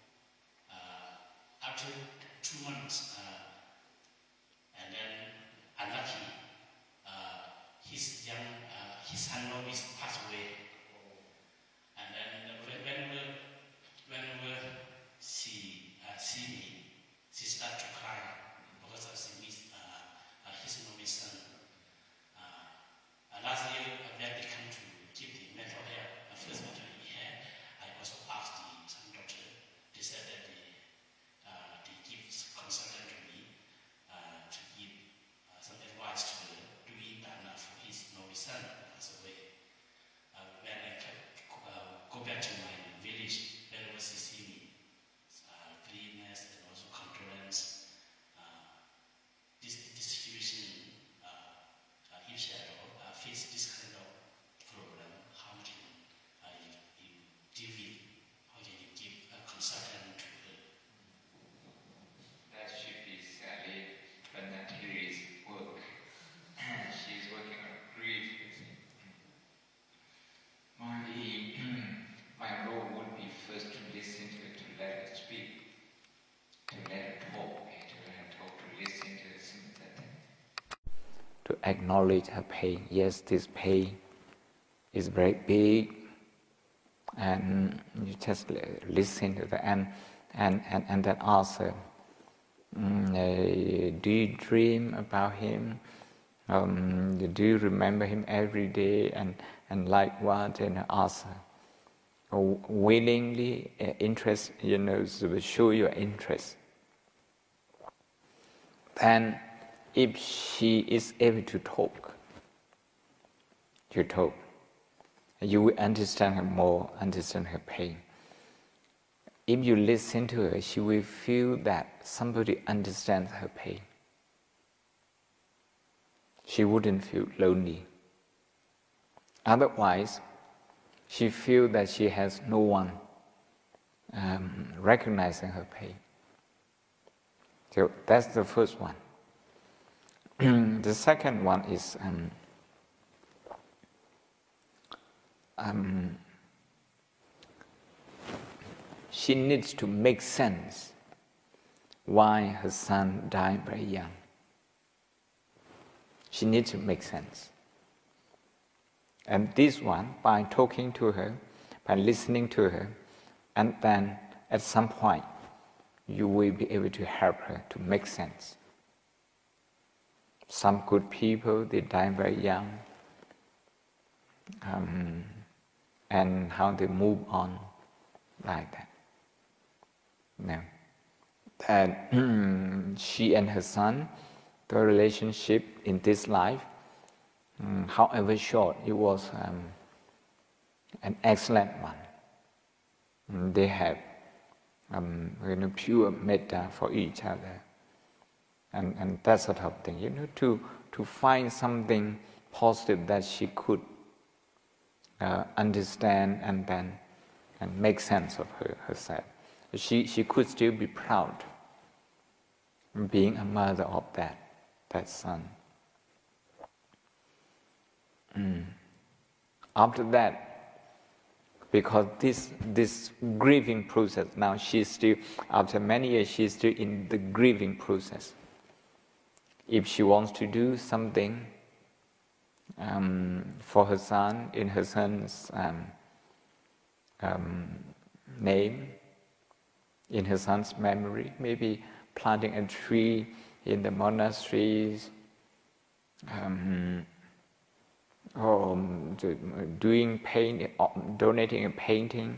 Uh, after two months, uh, and then unlucky, uh, his young, uh, his son novice passed away. And then whenever, whenever she uh, see me, she start to cry because of she miss uh, uh, his novice son. Uh, last year, when they come to give the mental health, uh, first mental health he had, I also asked the some doctor. They said that they, uh, they give consultant to me uh, to give uh, some advice to the doing that for his novice son passed away. Uh, when I can, uh, go back to my village, whenever she see me, uh, cleanness and also condolence. Uh, this, this situation, uh, uh, if she uh, face this kind of problem, how can uh, you, you deal with, how can you give a consultant to her? That should be Sally Planetari's work. She's working on grief. My, my role would be first to listen to it, to let her speak, to let her talk, to let her talk, to listen to her sympathetic. To acknowledge her pain. Yes, this pain is very big, and you just listen to that, and and and, and then ask her, mm, uh, do you dream about him? Um, do you remember him every day? And and like what? And ask her. willingly uh, interest, you know, so show your interest. Then, if she is able to talk, to talk, you will understand her more, understand her pain. If you listen to her, she will feel that somebody understands her pain. She wouldn't feel lonely. Otherwise, she feels that she has no one um, recognizing her pain. So that's the first one. The second one is um, um, she needs to make sense why her son died very young. She needs to make sense. And this one, by talking to her, by listening to her, and then at some point, you will be able to help her to make sense. Some good people, they die very young, um, and how they move on like that. No. That she and her son, the relationship in this life, um, however short, it was um, an excellent one. And they have um, you know, pure metta for each other. And, and that sort of thing, you know, to, to find something positive that she could uh, understand and then and make sense of her, herself. She, she could still be proud being a mother of that, that son. Mm. After that, because this, this grieving process, now she's still, after many years, she's still in the grieving process. If she wants to do something um, for her son, in her son's um, um, name, in her son's memory, maybe planting a tree in the monasteries, um, or doing paint, donating a painting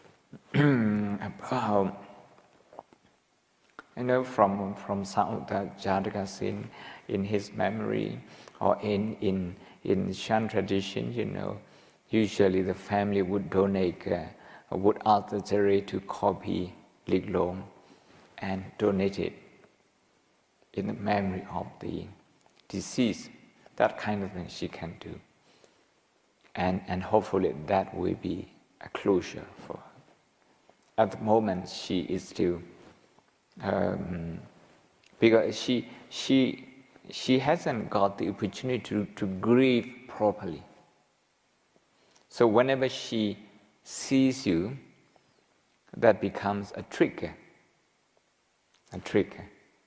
about, you know, from from some of the Jataka in, in his memory, or in in in Shan tradition, you know, usually the family would donate, uh, would ask the Jere to copy Lik Lom and donate it in the memory of the deceased. That kind of thing she can do, and and hopefully that will be a closure for her. At the moment, she is still. Um, because she she she hasn't got the opportunity to, to grieve properly. So whenever she sees you, that becomes a trigger. A trigger.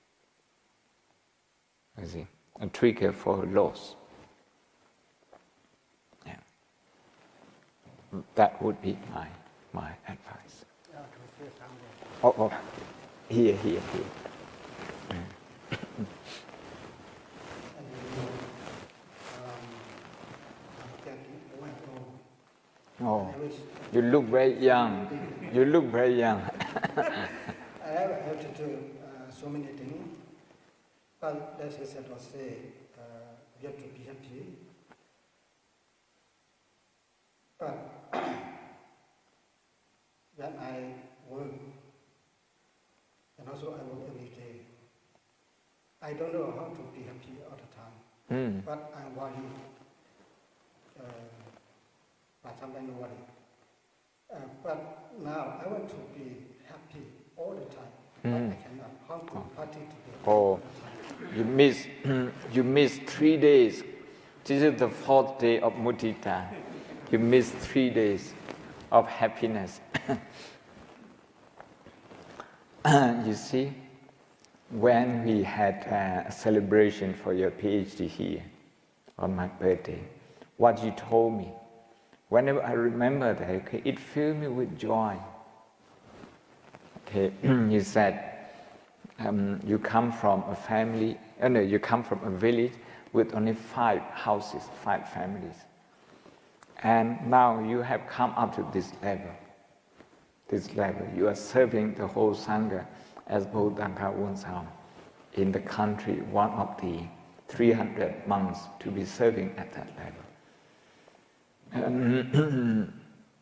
You see, a trigger for loss. Yeah. That would be my my advice. Oh, oh. Here, here, here. Oh, you look very young. You look very young. I have, I have to do uh, so many things, but as I said, was say, uh, we have to be happy. But when I work, and also I work every day, I don't know how to be happy all the time. Mm. But I'm worried. Uh, but sometimes I worry. Uh, but now I want to be happy all the time. Mm. But I cannot. How to practice to be happy Oh, all the time? you miss you miss three days. This is the fourth day of mudita. You miss three days of happiness. You see, when we had a celebration for your PhD here on my birthday, what you told me, whenever I remember that, okay, it filled me with joy. Okay, you said um, you come from a family, oh no, you come from a village with only five houses, five families, and now you have come up to this level. this level. You are serving the whole Sangha as Bodhanga Wonsao in the country, one of the three hundred monks to be serving at that level. Um,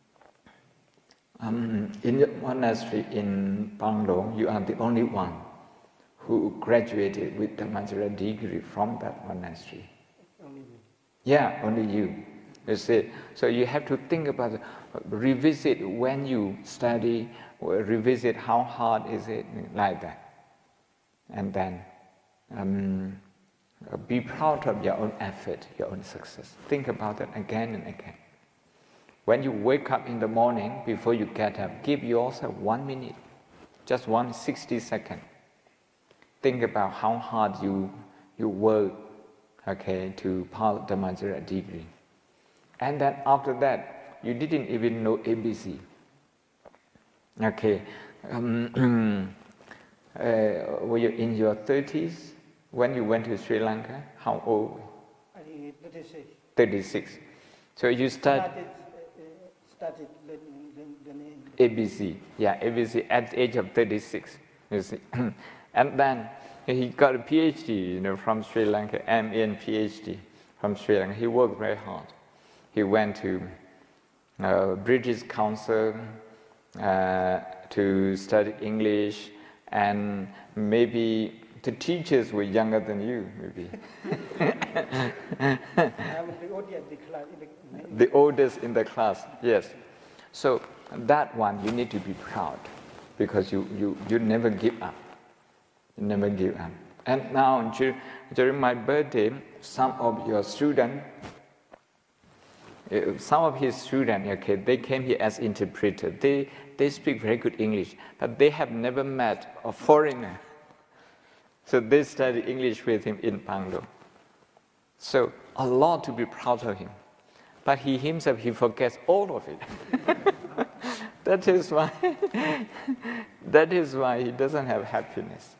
um, in the monastery in Panglong, you are the only one who graduated with the Majra degree from that monastery. Only me. Yeah, only you. You see, so you have to think about it, revisit when you study, revisit how hard is it, like that. And then um, be proud of your own effort, your own success. Think about it again and again. When you wake up in the morning, before you get up, give yourself one minute, just one sixty second. Think about how hard you you work, okay, to pass the Majra degree. And then after that, you didn't even know A B C. Okay, um, uh, were you in your thirties when you went to Sri Lanka? How old? I think thirty-six. thirty-six. So you start Started, uh, started learning the, the name. A B C, yeah, A B C at the age of thirty-six. You see, and then he got a PhD, you know, from Sri Lanka, M A and PhD from Sri Lanka. He worked very hard. He went to uh, British Council uh, to study English, and maybe the teachers were younger than you, maybe. I was the oldest in the class. In The oldest in the class, yes. So that one you need to be proud, because you, you, you never give up. You never give up. And now during my birthday, some of your students, some of his students, okay, they came here as interpreter. They they speak very good English, but they have never met a foreigner. So they study English with him in Panglong. So a lot to be proud of him. But he himself, he forgets all of it. That is why that is why he doesn't have happiness.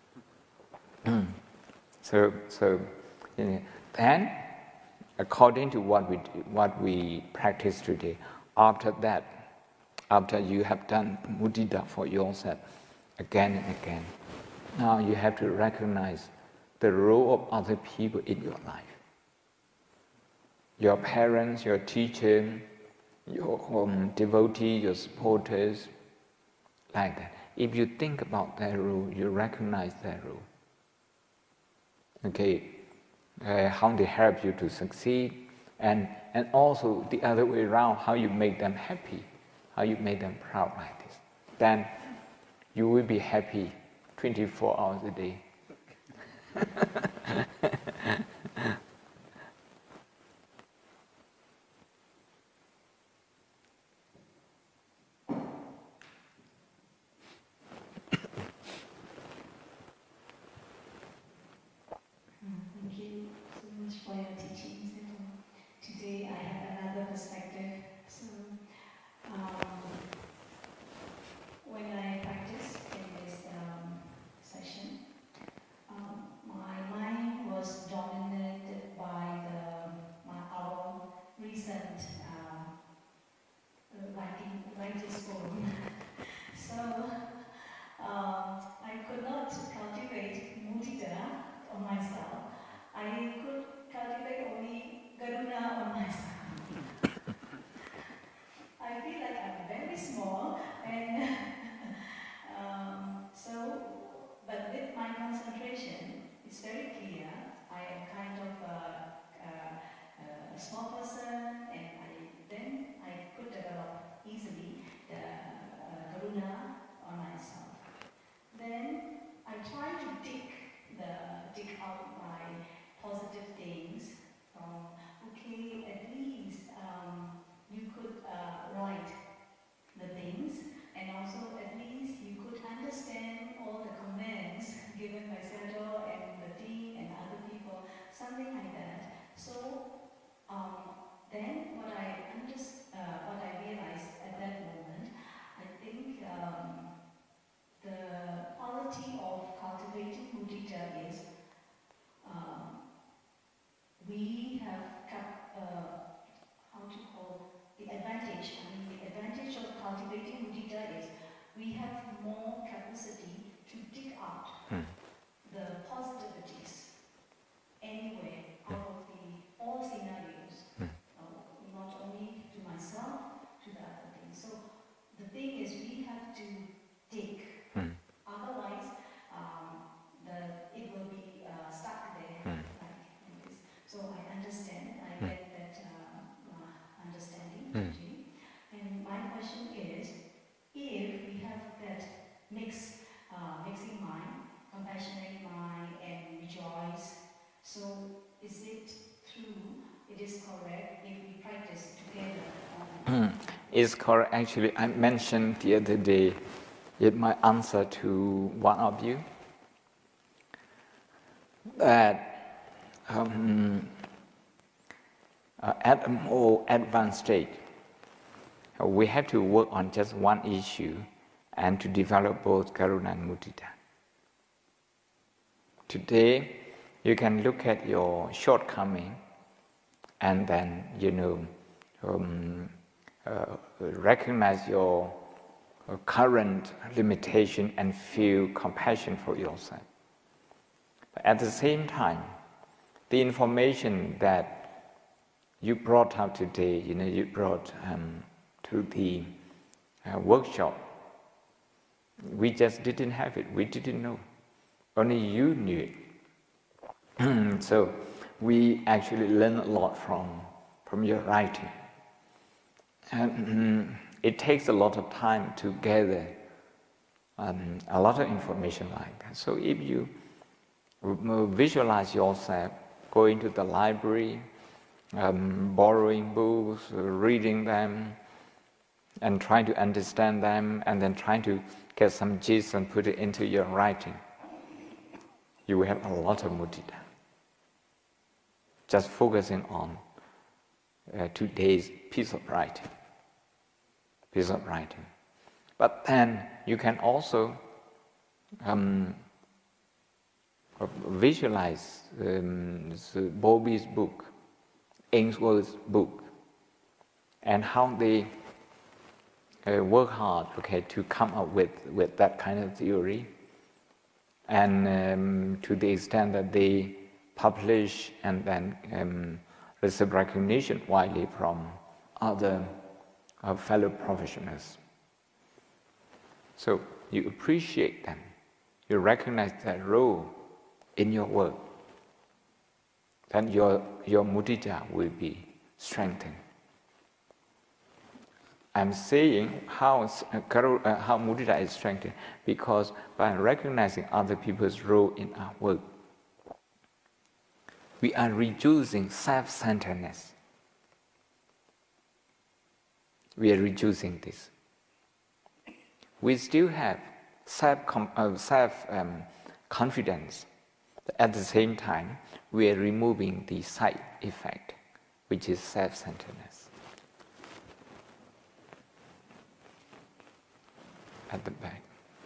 so so you know, then according to what we what we practice today, after that, after you have done mudita for yourself again and again, now you have to recognize the role of other people in your life. Your parents, your teacher, your um, devotee, your supporters, like that. If you think about their role, you recognize their role. Okay, uh, how they help you to succeed, and, and also the other way around, how you make them happy, how you make them proud like this. Then you will be happy twenty-four hours a day. Thank you so much for your teachings. And today I have another perspective. So, um, when I practiced in this um, session, um, my mind was dominated by the my, our recent um, writing writer's poem. So um, I could not cultivate mudita on myself. I could cultivate only karuna on myself. I feel like I'm very small, and um, so, but with my concentration, it's very clear. I am kind of a, a, a small person, and I then I could develop easily the uh, karuna on myself. Then I try to dig the dig out my positive things. Um, okay, at least um, you could uh, write the things, and also at least you could understand all the comments given by Sayadaw and the dean and other people, something like that. So um, then what I underst- uh, what I realized at that thing is we have to dig. Mm. Otherwise, um, the it will be uh, stuck there. Mm. Like in this. So I understand. I Mm. get that uh, uh, understanding. Mm. And my question is, if we have that mix, uh, mixing mind, compassionate mind, and rejoice, so is it true? It is correct if we practice together. Um, It's correct. Actually, I mentioned the other day in my answer to one of you that um, uh, at a more advanced stage, uh, we have to work on just one issue and to develop both Karuna and Mudita. Today, you can look at your shortcoming and then, you know, um, uh, recognize your uh, current limitation and feel compassion for yourself. But at the same time, the information that you brought out today, you know, you brought um, to the uh, workshop, we just didn't have it, we didn't know. Only you knew it. So we actually learn a lot from, from your writing. And it takes a lot of time to gather um, a lot of information like that. So if you visualize yourself going to the library, um, borrowing books, reading them, and trying to understand them, and then trying to get some gist and put it into your writing, you will have a lot of mudita. Just focusing on uh, today's piece of writing. Piece of writing. But then you can also um, visualize um, Bowlby's book, Ainsworth's book, and how they uh, work hard, okay, to come up with, with that kind of theory, and um, to the extent that they publish and then um, receive recognition widely from other uh, fellow professionals. So you appreciate them, you recognize their role in your work, then your, your mudita will be strengthened. I'm saying how, uh, how mudita is strengthened because by recognizing other people's role in our work, we are reducing self-centeredness. We are reducing this. We still have self, uh, self um, confidence. At the same time, we are removing the side effect, which is self-centeredness. At the back.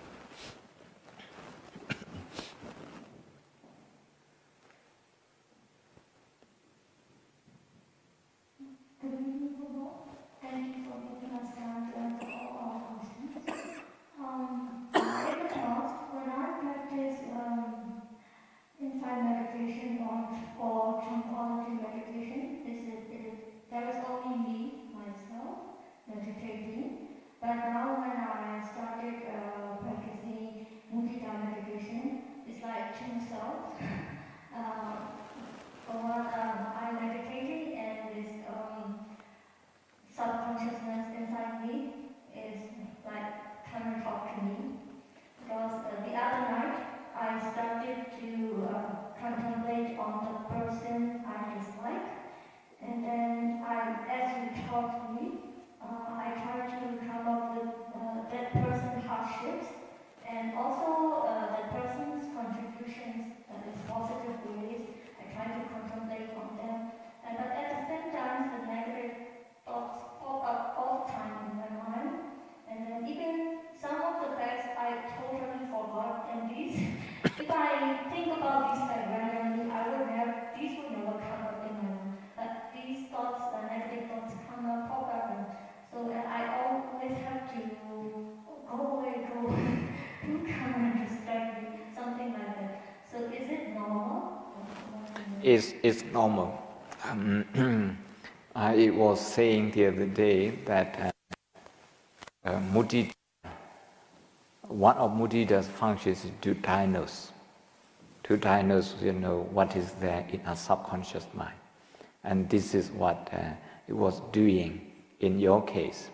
Thank you for giving us time to answer all our questions. Um, in the past, when I practice um, insight meditation or, or tranquility meditation, is it, it, there is only me, myself, meditating. But now when I started uh, practicing mudita meditation, it's like two selves. Uh, one, um, I'm meditating and this um, subconsciousness inside me is like come and talk to me. Because uh, the other night I started to uh, contemplate on the person I dislike, and then I, as you taught me, uh, I tried to come up with uh, that person's hardships and also uh, that person's contributions uh, in positive ways. I try to contemplate on them, and but at the same time, the negative thoughts pop up all the time in my mind. And then even some of the facts I totally forgot. And these, if I think about these like randomly, I would never, these would never come up in my mind. But these thoughts, uh, negative thoughts come up, pop up. And so uh, I always have to go away, go away, don't come and distract me, something like that. So is it normal? It's, it's normal. Um, I was saying the other day that uh, uh, mudita, one of mudita's functions is to diagnose, to diagnose, you know, what is there in our subconscious mind. And this is what uh, it was doing in your case.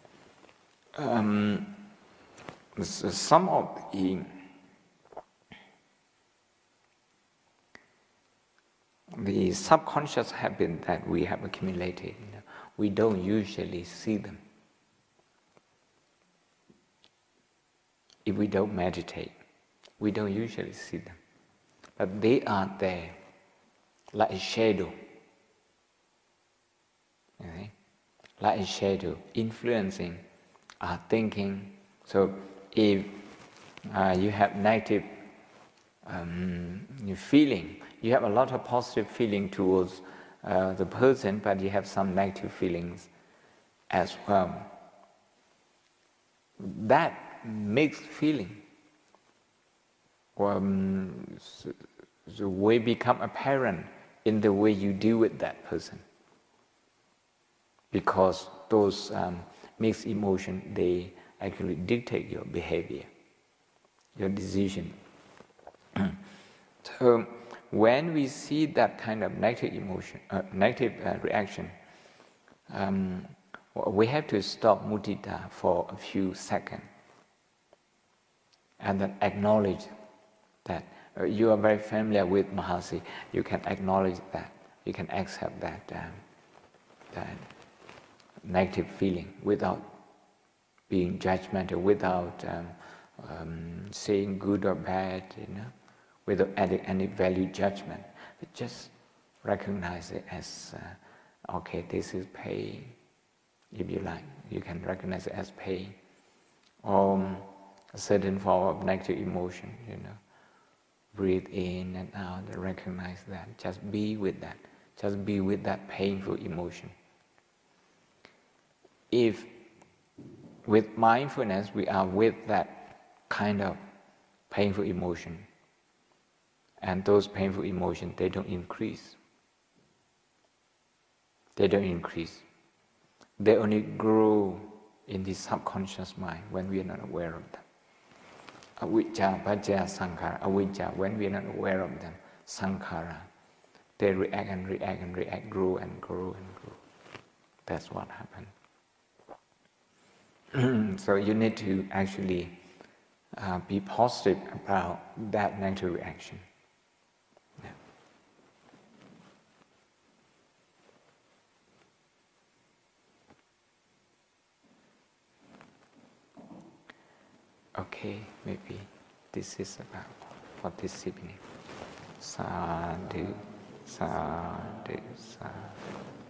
Um, so some of the the subconscious habits that we have accumulated, you know, we don't usually see them. If we don't meditate, we don't usually see them. But they are there, like a shadow. Okay? Like a shadow, influencing our thinking. So if uh, you have negative um, feeling, you have a lot of positive feeling towards uh, the person, but you have some negative feelings as well. That mixed feeling um, the way become apparent in the way you deal with that person, because those um, mixed emotions, they actually dictate your behavior, your decision. So when we see that kind of negative emotion, uh, negative uh, reaction, um, we have to stop mudita for a few seconds and then acknowledge that. Uh, you are very familiar with Mahasi. You can acknowledge that. You can accept that, um, that negative feeling without being judgmental, without um, um, saying good or bad, you know, without adding any value judgment. But just recognize it as, uh, okay, this is pain. If you like, you can recognize it as pain, or um, a certain form of negative emotion, you know. Breathe in and out and recognize that. Just be with that. Just be with that painful emotion. If with mindfulness we are with that kind of painful emotion, and those painful emotions, they don't increase. They don't increase. They only grow in the subconscious mind when we are not aware of them. Avijja, Bhajja, Sankhara. Avijja, when we are not aware of them, Sankhara, they react and react and react, grow and grow and grow. That's what happened. So you need to actually uh, be positive about that negative reaction. Yeah. Okay, maybe this is about for this evening. Sadhu, sadhu, sadhu.